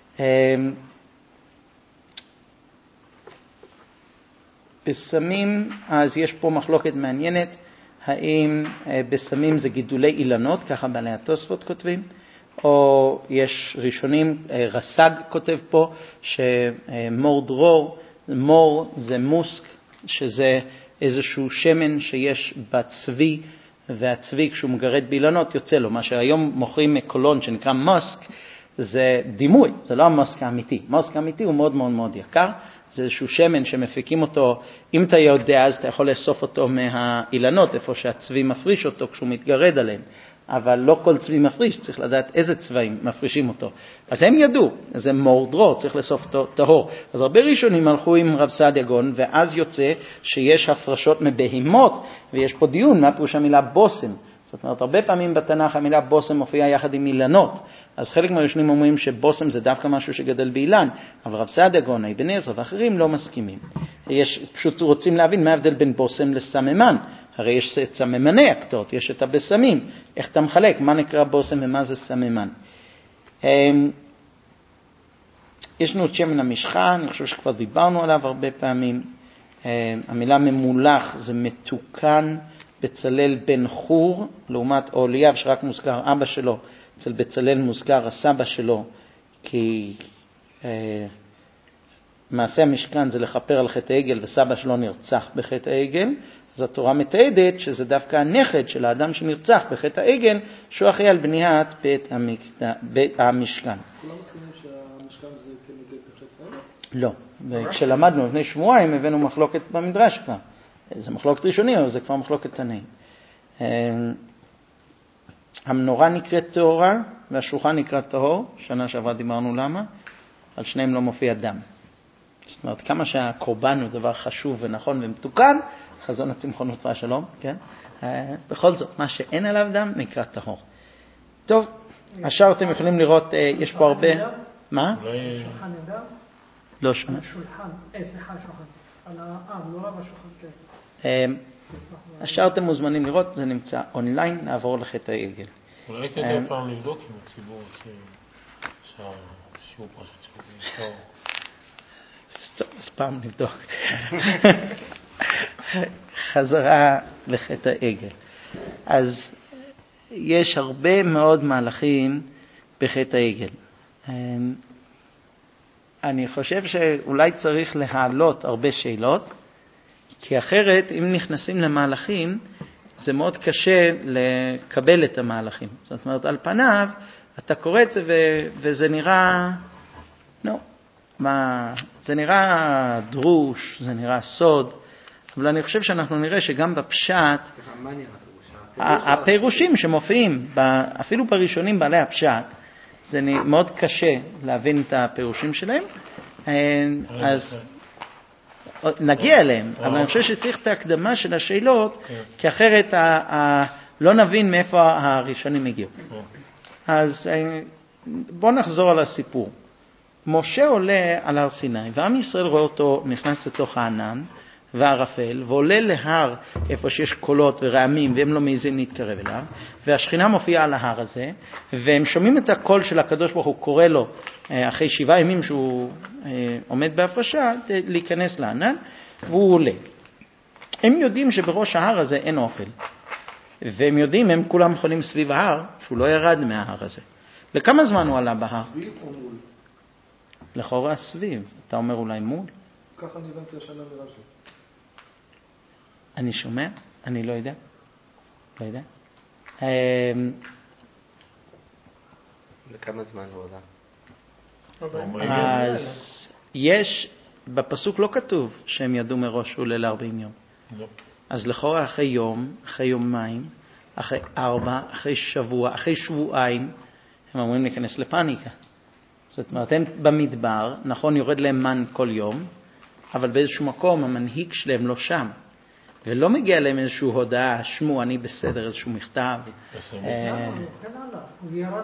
A: בסמים, אז יש פה מחלוקת מעניינת, האם בסמים זה גידולי אילנות, ככה בעלי התוספות כותבים, או יש ראשונים, רס"ג כותב פה, שמור דרור, מור זה מוסק, שזה איזשהו שמן שיש בצבי, והצבי כשהוא מגרד באילנות יוצא לו. מה שהיום מוכרים מקולון שנקרא מוסק, זה דימוי, זה לא המוסק האמיתי. מוסק האמיתי הוא מאוד מאוד מאוד יקר, זה איזשהו שמן שמפיקים אותו, אם אתה יודע אז אתה יכול לאסוף אותו מהאילנות, איפה שהצבי מפריש אותו כשהוא מתגרד עליהם. אבל לא כל צבי מפריש, צריך לדעת איזה צבעים מפרישים אותו. אז הם ידעו, זה מור דרור, צריך לאסוף אותו טהור. אז הרבה ראשונים הלכו עם רב סעדיה גאון, ואז יוצא שיש הפרשות מבהימות, ויש פה דיון, מה פירוש המילה בושם. זאת אומרת, הרבה פעמים בתנ"ך המילה בושם מופיעה יחד עם אילנות. אז חלק מהראשונים אומרים שבושם זה דווקא משהו שגדל באילן, אבל רב סעדיה גאון, אבן עזרא ואחרים לא מסכימים. יש, פשוט רוצים להבין מה ההבדל בין בושם לסממן. הרי יש את סממני הכתות, יש את הבשמים. איך אתה מחלק? מה נקרא בושם ומה זה סממן? יש לנו את שמן המשחה, אני חושב שכבר דיברנו עליו הרבה פעמים. המילה ממולח זה מתוקן, בצלל בן חור, לעומת אוליאב שרק מוזכר אבא שלו, אצל בצלל מוזכר הסבא שלו, כי אה, מעשה המשכן זה לכפר על חטא העגל, וסבא שלו נרצח בחטא העגל, אז התורה מתעדת שזה דווקא הנכד של האדם שנרצח בחטא העגל, שהוא אחראי על בניית בית, המקד... בית המשכן.
E: כולם מסכימים שהמשכן זה כנגד חטא העגל?
A: לא. וכשלמדנו לפני שבועיים הבאנו מחלוקת במדרש כבר. זה מחלוקת ראשונים, אבל זה כבר מחלוקת תנאים. המנורה נקראת טהורה והשולחן נקרא טהור. שנה שעברה דיברנו למה. על שניהם לא מופיע דם. זאת אומרת, כמה שהקורבן הוא דבר חשוב ונכון ומתוקן, חזון הצמחונות והשלום, כן? בכל זאת, מה שאין עליו דם נקרא טהור. טוב, השאר אתם יכולים לראות, יש פה הרבה... מה?
F: שולחן נדם?
A: לא שומע.
F: השולחן, אה, סליחה, שולחן. על המנורה והשולחן, כן.
A: השאר אתם מוזמנים לראות, זה נמצא אונליין, נעבור לחטא העגל.
G: אולי כדאי פעם לבדוק עם הציבור שהשיעור פשוט ציבורי.
A: טוב, אז פעם נבדוק. חזרה לחטא העגל. אז יש הרבה מאוד מהלכים בחטא העגל. אני חושב שאולי צריך להעלות הרבה שאלות, כי אחרת אם נכנסים למהלכים, זה מאוד קשה לקבל את המהלכים. זאת אומרת, על פניו, אתה קורא את זה ו- וזה נראה, נו, מה, זה נראה דרוש, זה נראה סוד, אבל אני חושב שאנחנו נראה שגם בפשט, הפירושים שמופיעים, אפילו בראשונים בעלי הפשט, זה מאוד קשה להבין את הפירושים שלהם, אז נגיע אליהם, אבל אני חושב שצריך את ההקדמה של השאלות, כי אחרת לא נבין מאיפה הראשונים הגיעו. אז בואו נחזור על הסיפור. משה עולה על הר סיני, ועם ישראל רואה אותו נכנס לתוך הענן והערפל, ועולה להר איפה שיש קולות ורעמים, והם לא מעיזים להתקרב אליו, והשכינה מופיעה על ההר הזה, והם שומעים את הקול של הקדוש ברוך הוא קורא לו, אחרי שבעה ימים שהוא עומד בהפרשה, להיכנס לענן, והוא עולה. הם יודעים שבראש ההר הזה אין אוכל, והם יודעים, הם כולם חולים סביב ההר, שהוא לא ירד מההר הזה. לכמה זמן הוא עלה בהר?
E: סביב או מול?
A: לכאורה סביב. אתה אומר אולי מול?
E: ככה אני הבנתי השנה מרש"י.
A: אני שומע? אני לא יודע. לא יודע.
D: לכמה זמן הוא עולה?
A: אז יש, בפסוק לא כתוב שהם ידעו מראש הוא ליל ארבעים יום. אז לכאורה אחרי יום, אחרי יומיים, אחרי ארבע, אחרי שבוע, אחרי שבועיים, הם אמורים להיכנס לפניקה. זאת אומרת, הם במדבר, נכון, יורד להם מן כל יום, אבל באיזשהו מקום המנהיג שלהם לא שם. ולא מגיע להם איזשהו הודעה, שמו, אני בסדר, איזשהו מכתב.
F: הוא ירד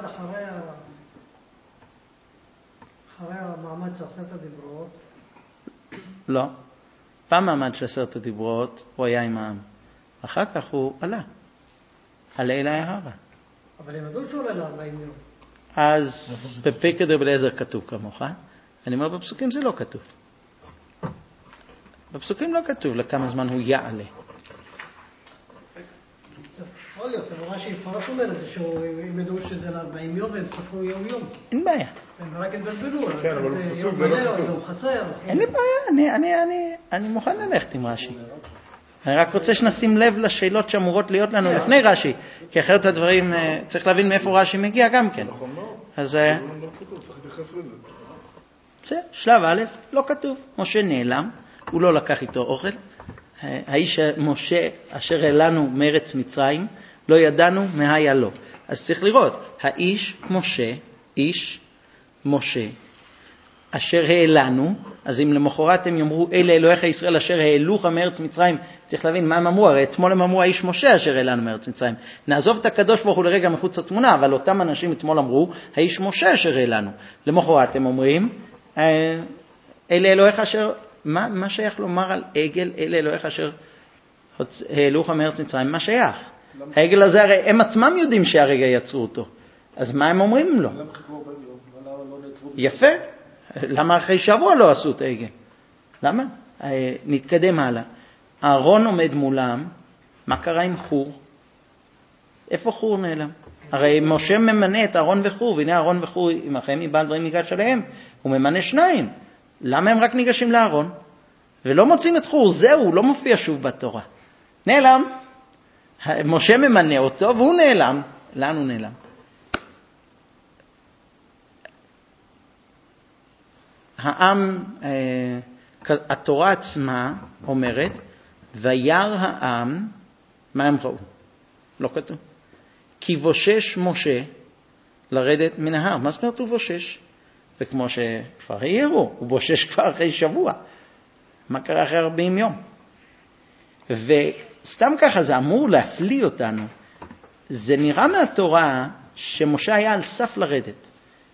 F: אחרי המעמד של עשרת הדיברות.
A: לא. במעמד של עשרת הדיברות הוא היה עם העם. אחר כך הוא עלה. עלה אל ההרה.
F: אבל הם ידעו שהוא עולה לארבעים יום.
A: אז בפרק דרבי אליעזר כתוב כמוך. אני אומר, בפסוקים זה לא כתוב. בפסוקים לא כתוב לכמה זמן הוא יעלה.
F: יכול להיות, אבל רש"י מפורש אומר את זה, שהם ידעו שזה לארבעים יום והם ספרו יום יום.
A: אין בעיה.
F: הם רק התבלבלו,
C: כן, אבל
F: זה
C: בפסוק
F: יום
C: זה לא
F: מלא או
C: כתוב.
F: יום חסר.
A: אין לי בעיה, אני, אני, אני, אני מוכן ללכת עם רש"י. אני רק רוצה שנשים לב לשאלות שאמורות להיות לנו לפני רש"י, כי אחרת הדברים, צריך להבין מאיפה רש"י מגיע גם כן. אז
C: לא כתוב, צריך להתייחס לזה.
A: זה שלב א', לא כתוב. משה נעלם, הוא לא לקח איתו אוכל. האיש משה אשר העלנו מארץ מצרים, לא ידענו מה היה לו. אז צריך לראות, האיש משה, איש משה, אשר העלנו, אז אם למחרת הם יאמרו, אלה אלוהיך ישראל אשר העלוך מארץ מצרים, צריך להבין מה הם אמרו, הרי אתמול הם אמרו, האיש משה אשר העלנו מארץ מצרים. נעזוב את הקדוש ברוך הוא לרגע מחוץ לתמונה, אבל אותם אנשים אתמול אמרו, האיש משה אשר העלנו. למחרת הם אומרים, אלה אלוהיך אשר, מה, מה שייך לומר על עגל, אלה אלוהיך אשר העלוך מארץ מצרים, מה שייך? העגל הזה, הרי הם עצמם יודעים שהרגע יצרו אותו. אז מה הם אומרים לו? יפה. למה אחרי שבוע לא עשו את העגל? למה? נתקדם הלאה. אהרון עומד מולם, מה קרה עם חור? איפה חור נעלם? הרי משה ממנה את אהרון וחור, והנה אהרון וחור עמכם, מבעל דברים ניגש עליהם. הוא ממנה שניים. למה הם רק ניגשים לאהרון? ולא מוצאים את חור, זהו, לא מופיע שוב בתורה. נעלם. משה ממנה אותו והוא נעלם. לאן הוא נעלם? העם, התורה עצמה אומרת, וירא העם, מה הם ראו? לא כתוב. כי בושש משה לרדת מן ההר. מה זאת אומרת הוא בושש? וכמו שכבר העירו, הוא בושש כבר אחרי שבוע. מה קרה אחרי ארבעים יום? וסתם ככה זה אמור להפליא אותנו. זה נראה מהתורה שמשה היה על סף לרדת.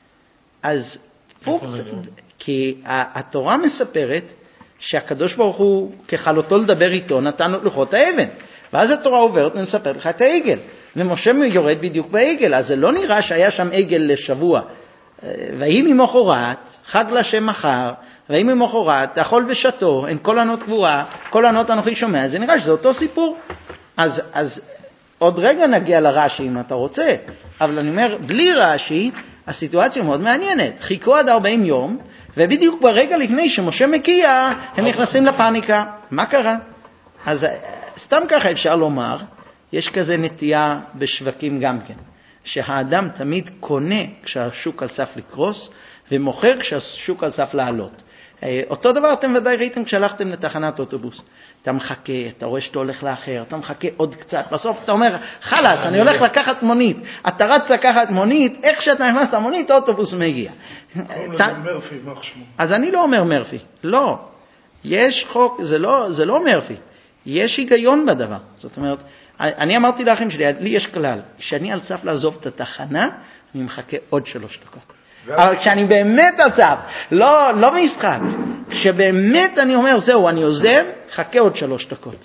A: אז פה, כי התורה מספרת שהקדוש ברוך הוא כחלותו לדבר איתו נתן לו לוחות האבן. ואז התורה עוברת ומספרת לך את העגל. ומשה יורד בדיוק בעגל. אז זה לא נראה שהיה שם עגל לשבוע. והיא ממחרת, חג לשם מחר, והיא ממחרת, אכול ושתו, אין כל ענות קבורה, כל ענות אנוכי שומע, זה נראה שזה אותו סיפור. אז, אז עוד רגע נגיע לרש"י אם אתה רוצה, אבל אני אומר, בלי רש"י, הסיטואציה מאוד מעניינת. חיכו עד ארבעים יום, ובדיוק ברגע לפני שמשה מגיע, הם נכנסים לפאניקה. מה קרה? אז סתם ככה אפשר לומר, יש כזה נטייה בשווקים גם כן. שהאדם תמיד קונה כשהשוק על סף לקרוס, ומוכר כשהשוק על סף לעלות. אותו דבר אתם ודאי ראיתם כשהלכתם לתחנת אוטובוס. אתה מחכה, אתה רואה שאתה הולך לאחר, אתה מחכה עוד קצת, בסוף אתה אומר, חלס, אני הולך לקחת מונית. אתה רץ לקחת מונית, איך שאתה נכנס למונית, האוטובוס מגיע.
C: מרפי, מה חשמו?
A: אז אני לא אומר מרפי, לא. יש חוק, זה לא, זה לא מרפי. יש היגיון בדבר. זאת אומרת, אני אמרתי לאחים שלי, לי יש כלל, כשאני על סף לעזוב את התחנה, אני מחכה עוד שלוש דקות. אבל כשאני באמת על סף, לא, לא משחק, כשבאמת אני אומר, זהו, אני עוזב, חכה עוד שלוש דקות.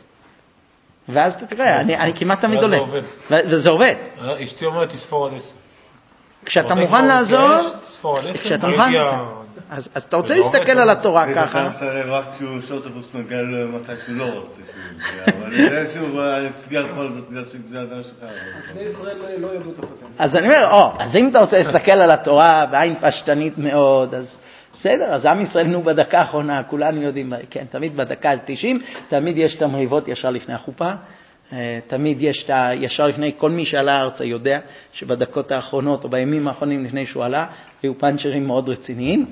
A: ואז אתה תראה, אני, אני כמעט תמיד עולה. וזה עובד.
G: אשתי אומרת, תספור על עשר.
A: כשאתה מוכן לעזוב, כשאתה מוכן, אז אתה רוצה להסתכל על התורה ככה.
H: אתה מסרב רק כשהוא שאוטובוס מגיע מתי שהוא לא רוצה שהוא יגיע, אבל זה שהוא הצביע כל זאת בגלל שזה אדם שלך.
E: בני ישראל לא ידעו את הפטנט.
A: אז אני אומר, או, אז אם אתה רוצה להסתכל על התורה בעין פשטנית מאוד, אז בסדר, אז עם ישראל נו בדקה האחרונה, כולנו יודעים, כן, תמיד בדקה תשעים, תמיד יש את המריבות ישר לפני החופה, תמיד יש את ישר לפני, כל מי שעלה ארצה יודע שבדקות האחרונות או בימים האחרונים לפני שהוא עלה, היו פנצ'רים מאוד רציניים,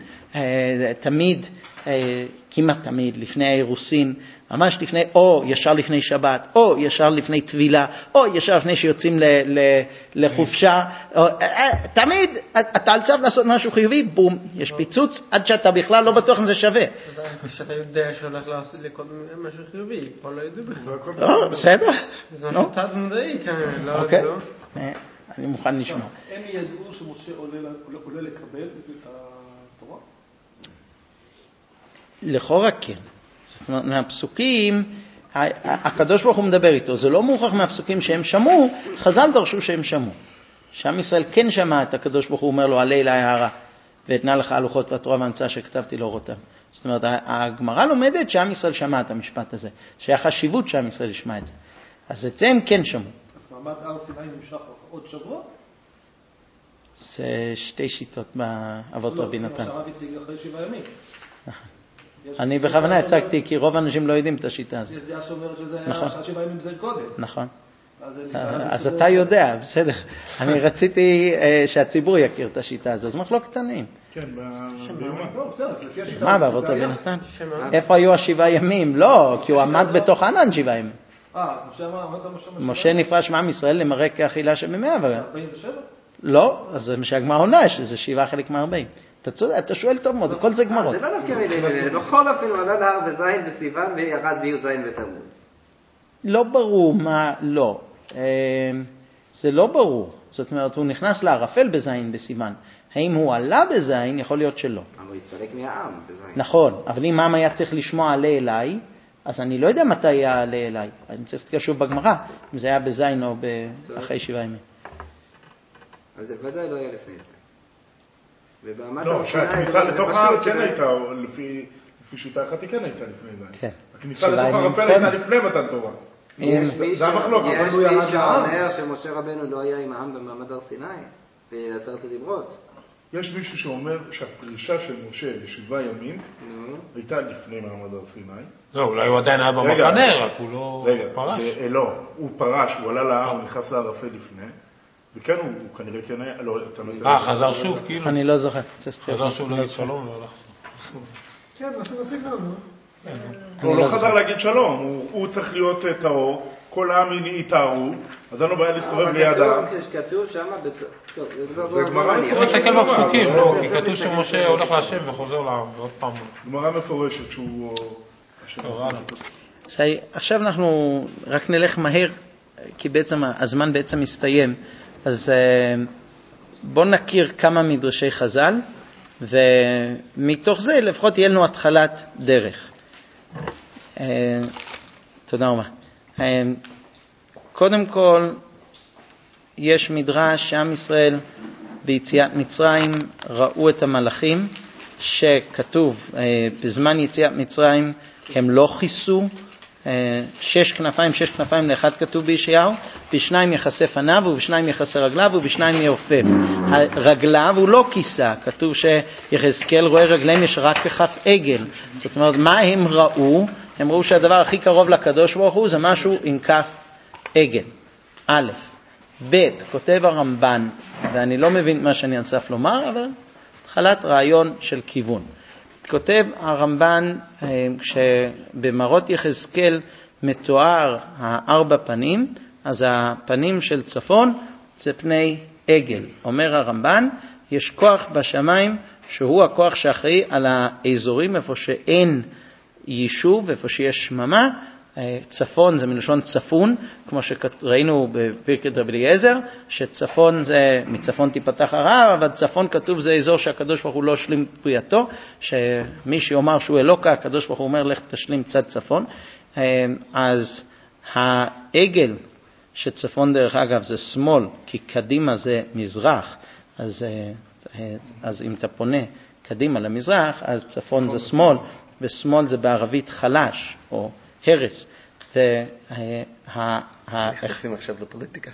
A: תמיד, כמעט תמיד, לפני האירוסין, ממש לפני, או ישר לפני שבת, או ישר לפני תבילה, או ישר לפני שיוצאים ל, ל, לחופשה, או, תמיד אתה על סף לעשות משהו חיובי, בום, יש פיצוץ, עד שאתה בכלל לא בטוח אם זה שווה.
E: שאתה יודע שהולך לעשות לקוד משהו חיובי, פה לא ידעו בכלל.
A: לא, בסדר.
E: זה משהו תת מודעי, כן, לא
A: אוקיי, אני מוכן לשמוע.
C: הם ידעו שמשה עולה לקבל את התורה?
A: לכאורה כן. זאת אומרת, מהפסוקים, הקדוש ברוך הוא מדבר איתו, זה לא מוכח מהפסוקים שהם שמעו, חז"ל דרשו שהם שמעו. שעם ישראל כן שמע את הקדוש ברוך הוא, אומר לו, עלה אלי ההרה, ואתנה לך הלוחות והתורה והמצאה שכתבתי לאורותם. זאת אומרת, הגמרא לומדת שעם ישראל שמע את המשפט הזה, שהיה חשיבות שעם ישראל ישמע את זה. אז את זה הם כן שמעו.
C: אז מעמד הר סיני נמשך עוד שבוע?
A: זה שתי שיטות באבות רבי נתן.
C: לא, שהרב הציג אחרי שבעה ימים.
A: אני בכוונה הצגתי, כי רוב האנשים לא יודעים את השיטה הזאת.
C: יש דעה שאומרת שזה היה שבעה ימים זה קודם.
A: נכון. אז אתה יודע, בסדר. אני רציתי שהציבור יכיר את השיטה הזאת. אז מחלוקת קטנים.
C: כן, בסדר, לפי השיטה.
A: מה, באבות רבי נתן? איפה היו השבעה ימים? לא, כי הוא עמד בתוך ענן שבעה ימים.
C: אה, משה אמר,
A: משה נפרש מעם ישראל למראה כאכילה שבמאה.
C: ארבעים ושבע?
A: לא, אז זה משהגמר עונה, שזה שבעה חלק מארבעים. אתה צודק, אתה שואל טוב מאוד, כל זה גמרות.
D: זה לא דווקא מילים, בכל אופן הוא עלה להר בזין בסיוון וירד בי"ז בתמוז.
A: לא ברור מה, לא. זה לא ברור. זאת אומרת, הוא נכנס לערפל בזין בסיוון. האם הוא עלה בזין? יכול להיות שלא.
D: אבל הוא הסתלק מהעם בזין.
A: נכון, אבל אם העם היה צריך לשמוע עלה אליי, אז אני לא יודע מתי היה עלה אליי. אני צריך להתקשוב בגמרא, אם זה היה בזין או אחרי שבעה ימים.
D: אז זה ודאי לא היה לפני זה.
C: לא, שהכניסה לתוך ההר כן הייתה, לפי שיטה אחת היא כן הייתה לפני זה.
A: כן.
C: הכניסה לתוך הערפל הייתה לפני מתן תורה. זה המחלוקת.
D: יש מי שאומר שמשה רבנו לא היה עם העם במעמד הר סיני, בעשרת הדיברות.
C: יש מישהו שאומר שהפרישה של משה לשבעה ימים הייתה לפני מעמד הר סיני.
G: לא, אולי הוא עדיין היה במחנה, רק הוא לא פרש.
C: רגע, לא, הוא פרש, הוא עלה להר, הוא נכנס לערפל לפני, וכן, הוא כנראה כן היה, לא, אתה לא...
G: אה, חזר שוב, כאילו?
A: אני לא זוכר.
G: חזר שוב להגיד שלום והלך.
F: כן, משהו בסגנון,
C: הוא לא חזר להגיד שלום, הוא צריך להיות טהור, כל העם יתארו, אז אין לו בעיה להסתובב ליד העם.
D: כתוב שם,
C: זה גמרא
G: אני מסתכל בפסוקים, לא, כי כתוב שמשה הולך להשם וחוזר לעם, ועוד פעם.
C: גמרא מפורשת שהוא...
A: עכשיו אנחנו רק נלך מהר, כי בעצם הזמן בעצם מסתיים, אז בואו נכיר כמה מדרשי חז"ל, ומתוך זה לפחות יהיה לנו התחלת דרך. תודה רבה. קודם כל, יש מדרש שעם ישראל ביציאת מצרים ראו את המלאכים, שכתוב בזמן יציאת מצרים הם לא חיסו, שש כנפיים, שש כנפיים לאחד כתוב בישעיהו, בשניים יחסה פניו ובשניים יחסה רגליו ובשניים יעופף. רגליו הוא לא כיסה, כתוב שיחזקאל רואה רגליהם יש רק ככף עגל. זאת אומרת, מה הם ראו? הם ראו שהדבר הכי קרוב לקדוש ברוך הוא זה משהו עם כף עגל. א', ב', כותב הרמב"ן, ואני לא מבין מה שאני אנסף לומר, אבל התחלת רעיון של כיוון. כותב הרמב"ן שבמראות יחזקאל מתואר הארבע פנים, אז הפנים של צפון זה פני עגל. אומר הרמב"ן, יש כוח בשמיים שהוא הכוח שאחראי על האזורים איפה שאין יישוב, איפה שיש שממה. צפון זה מלשון צפון, כמו שראינו בפרקת רבי אליעזר, שצפון זה מצפון תיפתח הרעה, אבל צפון כתוב זה אזור שהקדוש ברוך הוא לא השלים פריאתו, שמי שאומר שהוא אלוקה, הקדוש ברוך הוא אומר לך תשלים צד צפון. אז העגל שצפון דרך אגב זה שמאל, כי קדימה זה מזרח, אז, אז אם אתה פונה קדימה למזרח, אז צפון זה שמאל, ושמאל זה בערבית חלש או הרס.
B: נכנסים עכשיו לפוליטיקה.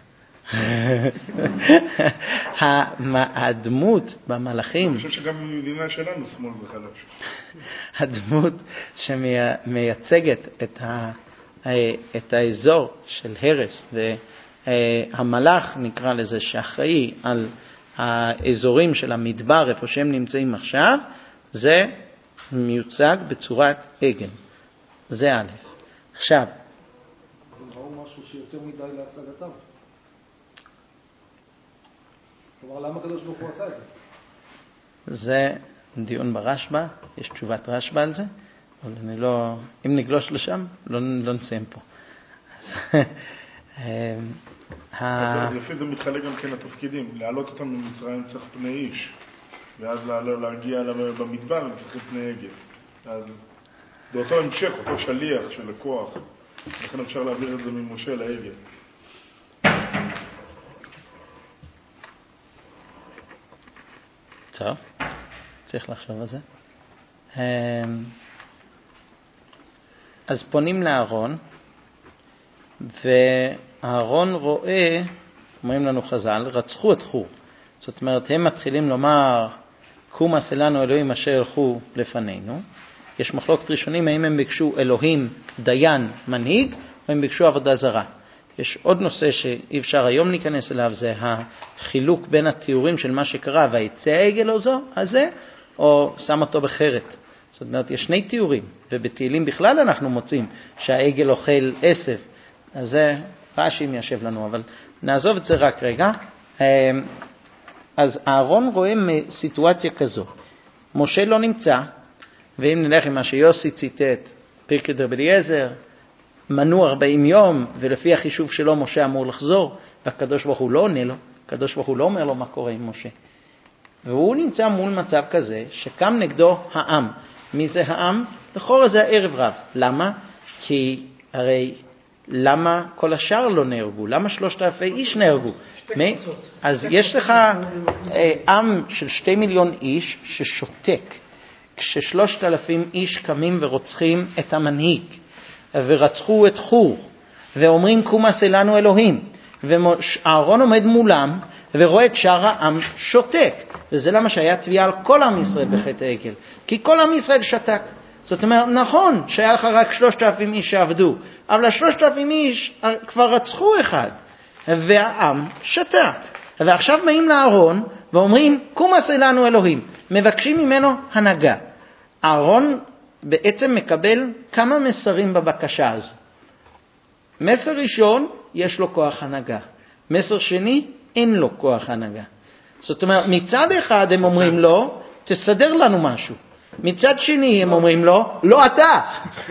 A: הדמות במלאכים,
C: אני חושב שגם במדינה שלנו שמאל וחלש.
A: הדמות שמייצגת את, ה, את האזור של הרס, והמלאך נקרא לזה שאחראי על האזורים של המדבר איפה שהם נמצאים עכשיו, זה מיוצג בצורת עגל. זה א'. עכשיו,
E: זה ראו משהו שיותר מדי להשגתם. כלומר, למה הקדוש ברוך הוא עשה את זה?
A: זה דיון ברשב"א, יש תשובת רשב"א על זה, אבל אני לא, אם נגלוש לשם, לא, לא נסיים פה.
C: אז לפי זה מתחלק גם כן התפקידים, להעלות אותם ממצרים צריך פני איש, ואז להגיע במדבר צריך פני עגל. אז זה אותו המשך, אותו שליח של הכוח, לכן אפשר להעביר את זה ממשה לעגל.
A: טוב, צריך לחשוב על זה. אז פונים לאהרון, והאהרון רואה, אומרים לנו חז"ל, רצחו את חור. זאת אומרת, הם מתחילים לומר, קום עשה לנו אלוהים אשר ילכו לפנינו. יש מחלוקת ראשונים, האם הם ביקשו אלוהים, דיין, מנהיג, או הם ביקשו עבודה זרה. יש עוד נושא שאי אפשר היום להיכנס אליו, זה החילוק בין התיאורים של מה שקרה, והיצא העגל הזו, הזה, או שם אותו בחרת. זאת אומרת, יש שני תיאורים, ובתהילים בכלל אנחנו מוצאים שהעגל אוכל עשב. אז זה רש"י מיישב לנו, אבל נעזוב את זה רק רגע. אז אהרון רואה סיטואציה כזו. משה לא נמצא, ואם נלך עם מה שיוסי ציטט, פרקת רבי אליעזר, מנו ארבעים יום, ולפי החישוב שלו משה אמור לחזור, והקדוש ברוך הוא לא עונה לו, הקדוש ברוך הוא לא אומר לו מה קורה עם משה. והוא נמצא מול מצב כזה, שקם נגדו העם. מי זה העם? לכאורה זה הערב רב. למה? כי הרי למה כל השאר לא נהרגו? למה שלושת אלפי איש נהרגו? אז יש לך עם של שתי מיליון איש ששותק, כששלושת אלפים איש קמים ורוצחים את המנהיג, ורצחו את חור, ואומרים קום עשה לנו אלוהים, ואהרון עומד מולם, ורואה את שאר העם שותק. וזה למה שהיה תביעה על כל עם ישראל בחטא העגל. כי כל עם ישראל שתק. זאת אומרת, נכון שהיה לך רק שלושת אלפים איש שעבדו, אבל השלושת אלפים איש כבר רצחו אחד, והעם שתק. ועכשיו באים לאהרון ואומרים, קום עשה לנו אלוהים. מבקשים ממנו הנהגה. אהרון בעצם מקבל כמה מסרים בבקשה הזו. מסר ראשון, יש לו כוח הנהגה. מסר שני, אין לו כוח הנהגה. זאת אומרת, מצד אחד הם אומרים לו, תסדר לנו משהו. מצד שני הם אומרים לו, לא אתה.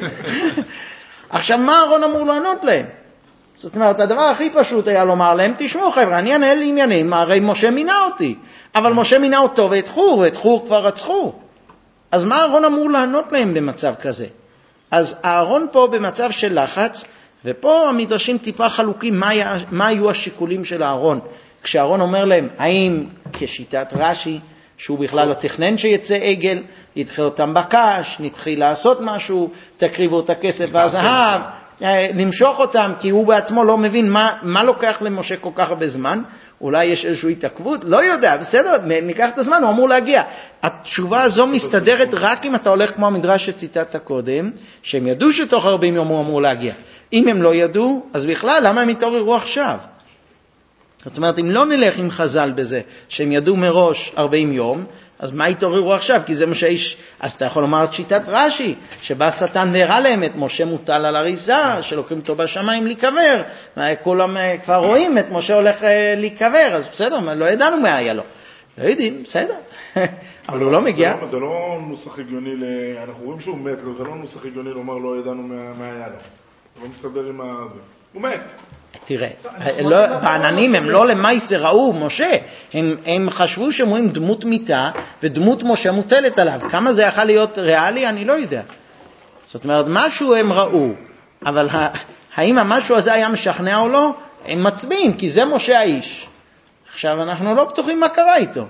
A: עכשיו, מה אהרון אמור לענות להם? זאת אומרת, הדבר הכי פשוט היה לומר להם, תשמעו חבר'ה, אני אנהל עניינים, הרי משה מינה אותי. אבל משה מינה אותו ואת חור, ואת חור כבר רצחו. אז מה אהרון אמור לענות להם במצב כזה? אז אהרון פה במצב של לחץ, ופה המדרשים טיפה חלוקים מה, היה, מה היו השיקולים של אהרון. כשאהרון אומר להם, האם כשיטת רש"י, שהוא בכלל לא תכנן שיצא עגל, ידחה אותם בקש, נתחיל לעשות משהו, תקריבו את הכסף והזהב, למשוך אותם, כי הוא בעצמו לא מבין מה, מה לוקח למשה כל כך הרבה זמן, אולי יש איזושהי התעכבות, לא יודע, בסדר, ניקח את הזמן, הוא אמור להגיע. התשובה הזו מסתדרת רק אם אתה הולך כמו המדרש שציטטת קודם, שהם ידעו שתוך ארבעים יום הוא אמור להגיע. אם הם לא ידעו, אז בכלל, למה הם התעוררו עכשיו? זאת אומרת, אם לא נלך עם חז"ל בזה, שהם ידעו מראש ארבעים יום, אז מה התעוררו עכשיו? כי זה מה שיש, אז אתה יכול לומר את שיטת רש"י, שבא שטן והראה להם את משה מוטל על הריסה, שלוקחים אותו בשמיים להיקבר, כולם כבר רואים את משה הולך להיקבר, אז בסדר, לא ידענו מה היה לו. לא יודעים, בסדר. אבל הוא לא מגיע.
C: זה לא נוסח הגיוני, אנחנו רואים שהוא מת, זה לא נוסח הגיוני לומר לא ידענו מה היה לו. זה לא מסתדר עם זה. הוא מת.
A: תראה, בעננים הם לא למעשה ראו משה, הם, הם חשבו שהם רואים דמות מיטה ודמות משה מוטלת עליו. כמה זה יכול להיות ריאלי אני לא יודע. זאת אומרת, משהו הם ראו, אבל האם המשהו הזה היה משכנע או לא, הם מצביעים, כי זה משה האיש. עכשיו אנחנו לא בטוחים מה קרה איתו.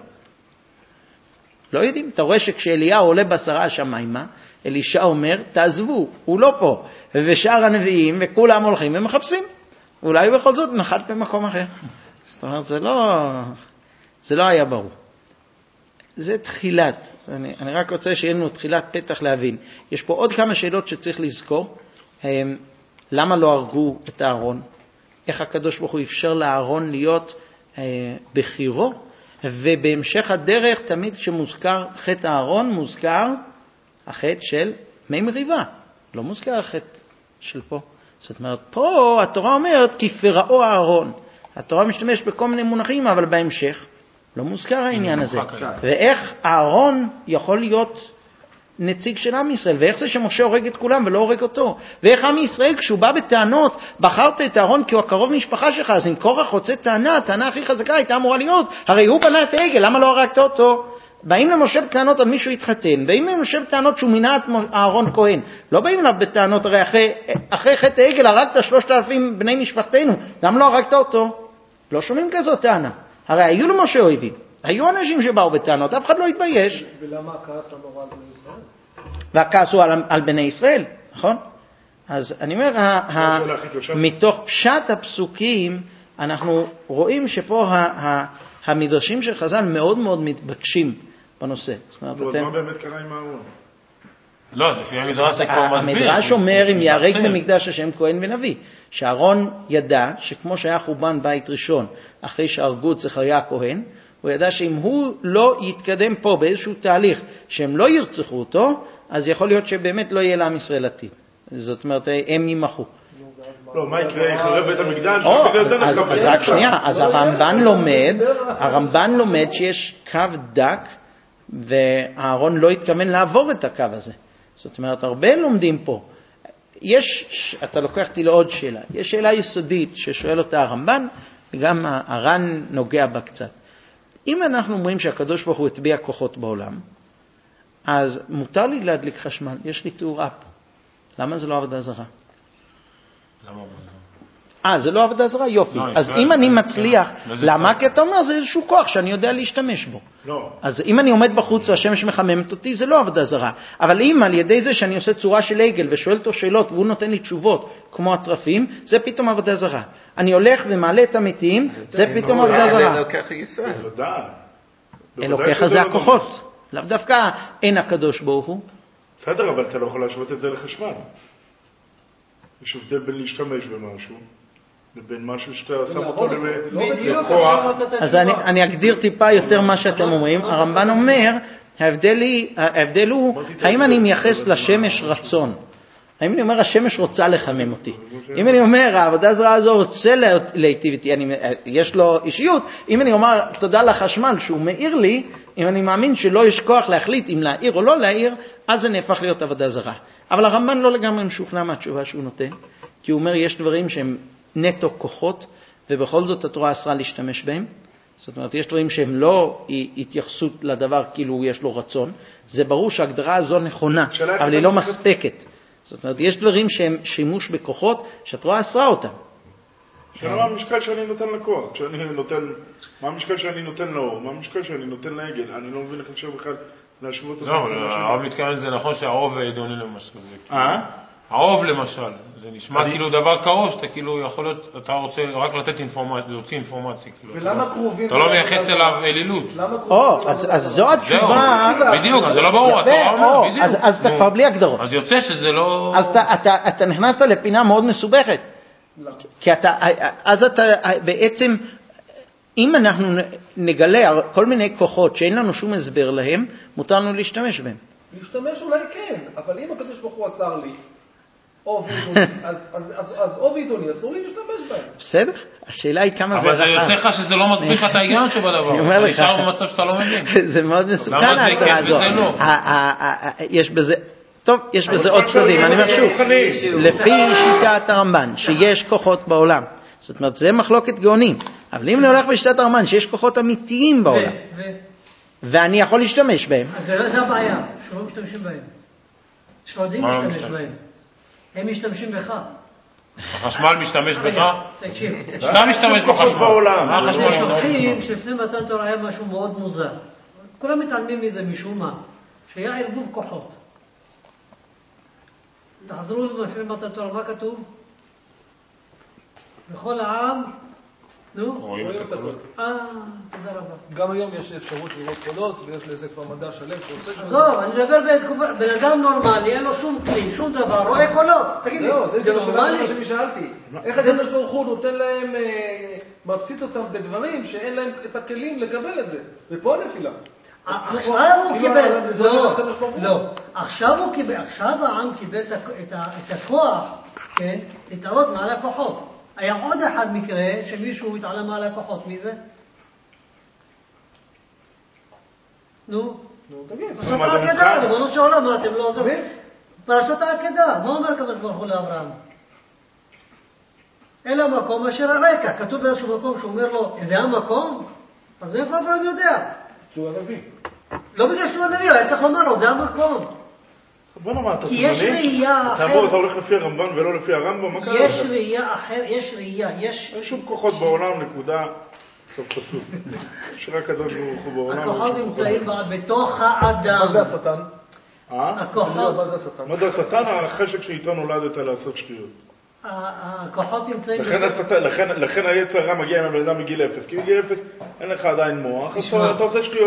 A: לא יודעים, אתה רואה שכשאליהו עולה בשרה השמיימה, אלישע אומר, תעזבו, הוא לא פה. ושאר הנביאים וכולם הולכים ומחפשים. אולי הוא בכל זאת נחת במקום אחר. זאת אומרת, זה לא, זה לא היה ברור. זה תחילת. אני, אני רק רוצה שיהיה לנו תחילת פתח להבין. יש פה עוד כמה שאלות שצריך לזכור. למה לא הרגו את הארון? איך הקדוש ברוך הוא אפשר לארון להיות אה, בחירו? ובהמשך הדרך, תמיד כשמוזכר חטא הארון, מוזכר החטא של מי מריבה. לא מוזכר החטא של פה. זאת אומרת, פה התורה אומרת כי פרעו הארון. התורה משתמש בכל מיני מונחים, אבל בהמשך לא מוזכר העניין הזה. ואיך הארון יכול להיות נציג של עם ישראל, ואיך זה שמשה הורג את כולם ולא הורג אותו. ואיך עם ישראל כשהוא בא בטענות, בחרת את הארון כי הוא הקרוב משפחה שלך, אז אם קורח רוצה טענה, הטענה הכי חזקה הייתה אמורה להיות, הרי הוא בנה את העגל, למה לא הרגת אותו? באים למשה בטענות על מישהו התחתן, באים למשה בטענות שהוא מינה את אהרון כהן. לא באים אליו בטענות, הרי אחרי, אחרי חטא העגל הרגת שלושת אלפים בני משפחתנו, למה לא הרגת אותו? לא שומעים כזאת טענה. הרי היו למשה אויבים, היו אנשים שבאו בטענות, אף אחד לא התבייש.
F: ולמה הכעס הנורא על בני ישראל?
A: והכעס הוא על, על בני ישראל, נכון? אז אני אומר, ה, ה, מתוך פשט הפסוקים, אנחנו רואים שפה ה, ה, המדרשים של חז"ל מאוד מאוד מתבקשים בנושא.
C: אז מה באמת קרה עם הארון?
G: לא, לפי המדרש זה כבר מסביר.
A: המדרש אומר אם יהרג במקדש השם כהן ונביא. שאהרון ידע שכמו שהיה חורבן בית ראשון, אחרי שהרגו את זכריה הכהן, הוא ידע שאם הוא לא יתקדם פה באיזשהו תהליך שהם לא ירצחו אותו, אז יכול להיות שבאמת לא יהיה לעם ישראל עתיד. זאת אומרת, הם יימחו.
C: לא, מה יקרה? יחרב בית המקדש?
A: אז רק שנייה, אז הרמב"ן לומד, הרמב"ן לומד שיש קו דק, והארון לא התכוון לעבור את הקו הזה. זאת אומרת, הרבה לומדים פה. יש, אתה לוקח אותי לעוד שאלה, יש שאלה יסודית ששואל אותה הרמב"ן, וגם הר"ן נוגע בה קצת. אם אנחנו אומרים שהקדוש ברוך הוא הטביע כוחות בעולם, אז מותר לי להדליק חשמל, יש לי תאורה פה. למה זה לא עבודה זרה?
G: למה עבודה?
A: אה, זה לא עבודה זרה? יופי. אז אם אני מצליח, למה? כי אתה אומר, זה איזשהו כוח שאני יודע להשתמש בו.
C: לא.
A: אז אם אני עומד בחוץ והשמש מחממת אותי, זה לא עבודה זרה. אבל אם על ידי זה שאני עושה צורה של עגל ושואל אותו שאלות והוא נותן לי תשובות כמו הטרפים, זה פתאום עבודה זרה. אני הולך ומעלה את המתים, זה פתאום עבודה זרה.
B: לוקח ישראל.
C: ודאי.
A: אלוקיך זה הכוחות. לאו דווקא אין הקדוש ברוך הוא.
C: בסדר, אבל אתה לא יכול להשוות את זה לחשמל. יש הבדל בין להשתמש במשהו, לבין משהו שאתה שם אותו לכוח.
A: אז אני אגדיר טיפה יותר מה שאתם אומרים. הרמב"ן אומר, ההבדל הוא, האם אני מייחס לשמש רצון? האם אני אומר, השמש רוצה לחמם אותי? אם אני אומר, העבודה הזרה הזו רוצה להיטיב איתי, יש לו אישיות, אם אני אומר, תודה לחשמל שהוא מאיר לי, אם אני מאמין שלא יש כוח להחליט אם להעיר או לא להעיר, אז זה נהפך להיות עבודה זרה. אבל הרמב"ן לא לגמרי משוכנע מהתשובה שהוא נותן, כי הוא אומר, יש דברים שהם נטו כוחות, ובכל זאת התורה אסרה להשתמש בהם. זאת אומרת, יש דברים שהם לא התייחסות לדבר כאילו יש לו רצון. זה ברור שההגדרה הזו נכונה, אבל היא לא מספקת. זאת אומרת, יש דברים שהם שימוש בכוחות, שהתורה אסרה אותם.
C: שאלה מה המשקל שאני נותן לכוח, שאני נותן, מה המשקל שאני נותן לאור, מה המשקל שאני נותן לעגל, אני לא מבין איך אפשר בכלל להשוות אותם.
G: לא, אבל הרב מתכוון, זה נכון שהרוב עדוני למשל.
C: אה?
G: הרוב למשל, זה נשמע כאילו דבר קרוב, שאתה כאילו יכול להיות, אתה רוצה רק לתת אינפורמציה, להוציא אינפורמציה.
E: ולמה קרובים?
G: אתה לא מייחס אליו אלילות.
A: או, אז זו התשובה.
G: בדיוק, זה לא ברור, התורה אומר, בדיוק.
A: אז אתה כבר בלי הגדרות.
G: אז יוצא שזה לא...
A: אז אתה נכנסת לפינה מאוד מסובכת. כי אתה, אז אתה בעצם, אם אנחנו נגלה כל מיני כוחות שאין לנו שום הסבר להם, מותר לנו להשתמש בהם.
E: להשתמש אולי כן, אבל אם הקדוש ברוך הוא אסר לי, או וידוני, אז או וידוני, אסור לי להשתמש בהם.
A: בסדר, השאלה היא כמה זה רחב.
G: אבל זה יוצא לך שזה לא מסביך את ההיגיון שבדבר.
A: אני אומר לך.
G: אתה נשאר במצב שאתה לא מבין.
A: זה מאוד מסוכן ההגדרה הזו. יש בזה... טוב, יש בזה עוד צדדים, אני אומר שוב, לפי שיטת הרמב"ן, שיש כוחות בעולם, זאת אומרת, זה מחלוקת גאונים, אבל אם אני הולך בשיטת הרמב"ן, שיש כוחות אמיתיים בעולם, ואני יכול להשתמש בהם.
F: אז זה הבעיה, שלא משתמשים בהם. שעודים משתמש בהם. הם משתמשים בך.
G: החשמל משתמש בך?
F: תקשיב.
G: אתה משתמש בחשמל. מה החשמל?
F: שוכחים שלפני מתן תורה היה משהו מאוד מוזר. כולם מתעלמים מזה משום מה, שהיה ערבוב כוחות. תחזרו לפני מתן תורה, מה כתוב? בכל העם, נו?
G: רואים את הכל.
F: אה, תודה רבה.
E: גם היום יש אפשרות לראות קולות, ויש לזה כבר מדע שלם שעושה את זה.
F: לא, אני מדבר בן אדם נורמלי, אין לו שום כלי, שום דבר, רואה קולות. תגיד לי, זה נורמלי?
E: זה שאני שאלתי. איך הקדוש ברוך הוא נותן להם, מפציץ אותם בדברים שאין להם את הכלים לקבל את זה. ופה הנפילה.
F: עכשיו הוא קיבל, לא, לא, עכשיו הוא קיבל, עכשיו העם קיבל את הכוח, כן, להתעלות מעל הכוחות. היה עוד אחד מקרה שמישהו התעלה מעל הכוחות, מי זה? נו?
E: נו, תגיד.
F: פרשת העקדה, ריבונו של עולם, מה אתם לא עוזרים? פרשת העקדה, מה אומר הקדוש ברוך הוא לאברהם? אלא המקום אשר הרקע, כתוב באיזשהו מקום שהוא אומר לו, זה המקום? אז מאיפה אברהם יודע?
E: שהוא הנביא.
F: לא בגלל שהוא הנביא, היה צריך לומר לו, זה המקום.
C: בוא נאמר, אתה
F: כי יש ראייה אחרת.
C: תעבור, אתה הולך לפי הרמב"ן ולא לפי הרמב"ם, מה קרה?
F: יש ראייה אחרת, יש ראייה, יש...
C: אין שום כוחות בעולם, נקודה. טוב, פסוק. יש רק אדון ברוך הוא בעולם.
F: הכוחות נמצאים בתוך האדם.
E: מה זה השטן?
C: אה?
F: הכוחות...
E: מה זה השטן?
C: מה זה השטן? החשק שאיתו נולדת לעשות שטויות.
F: הכוחות נמצאים...
C: לכן היצר הרע מגיע עם הבן אדם מגיל אפס. כי מגיל אפס אין לך עדיין מוח, אז אתה עושה שטויות.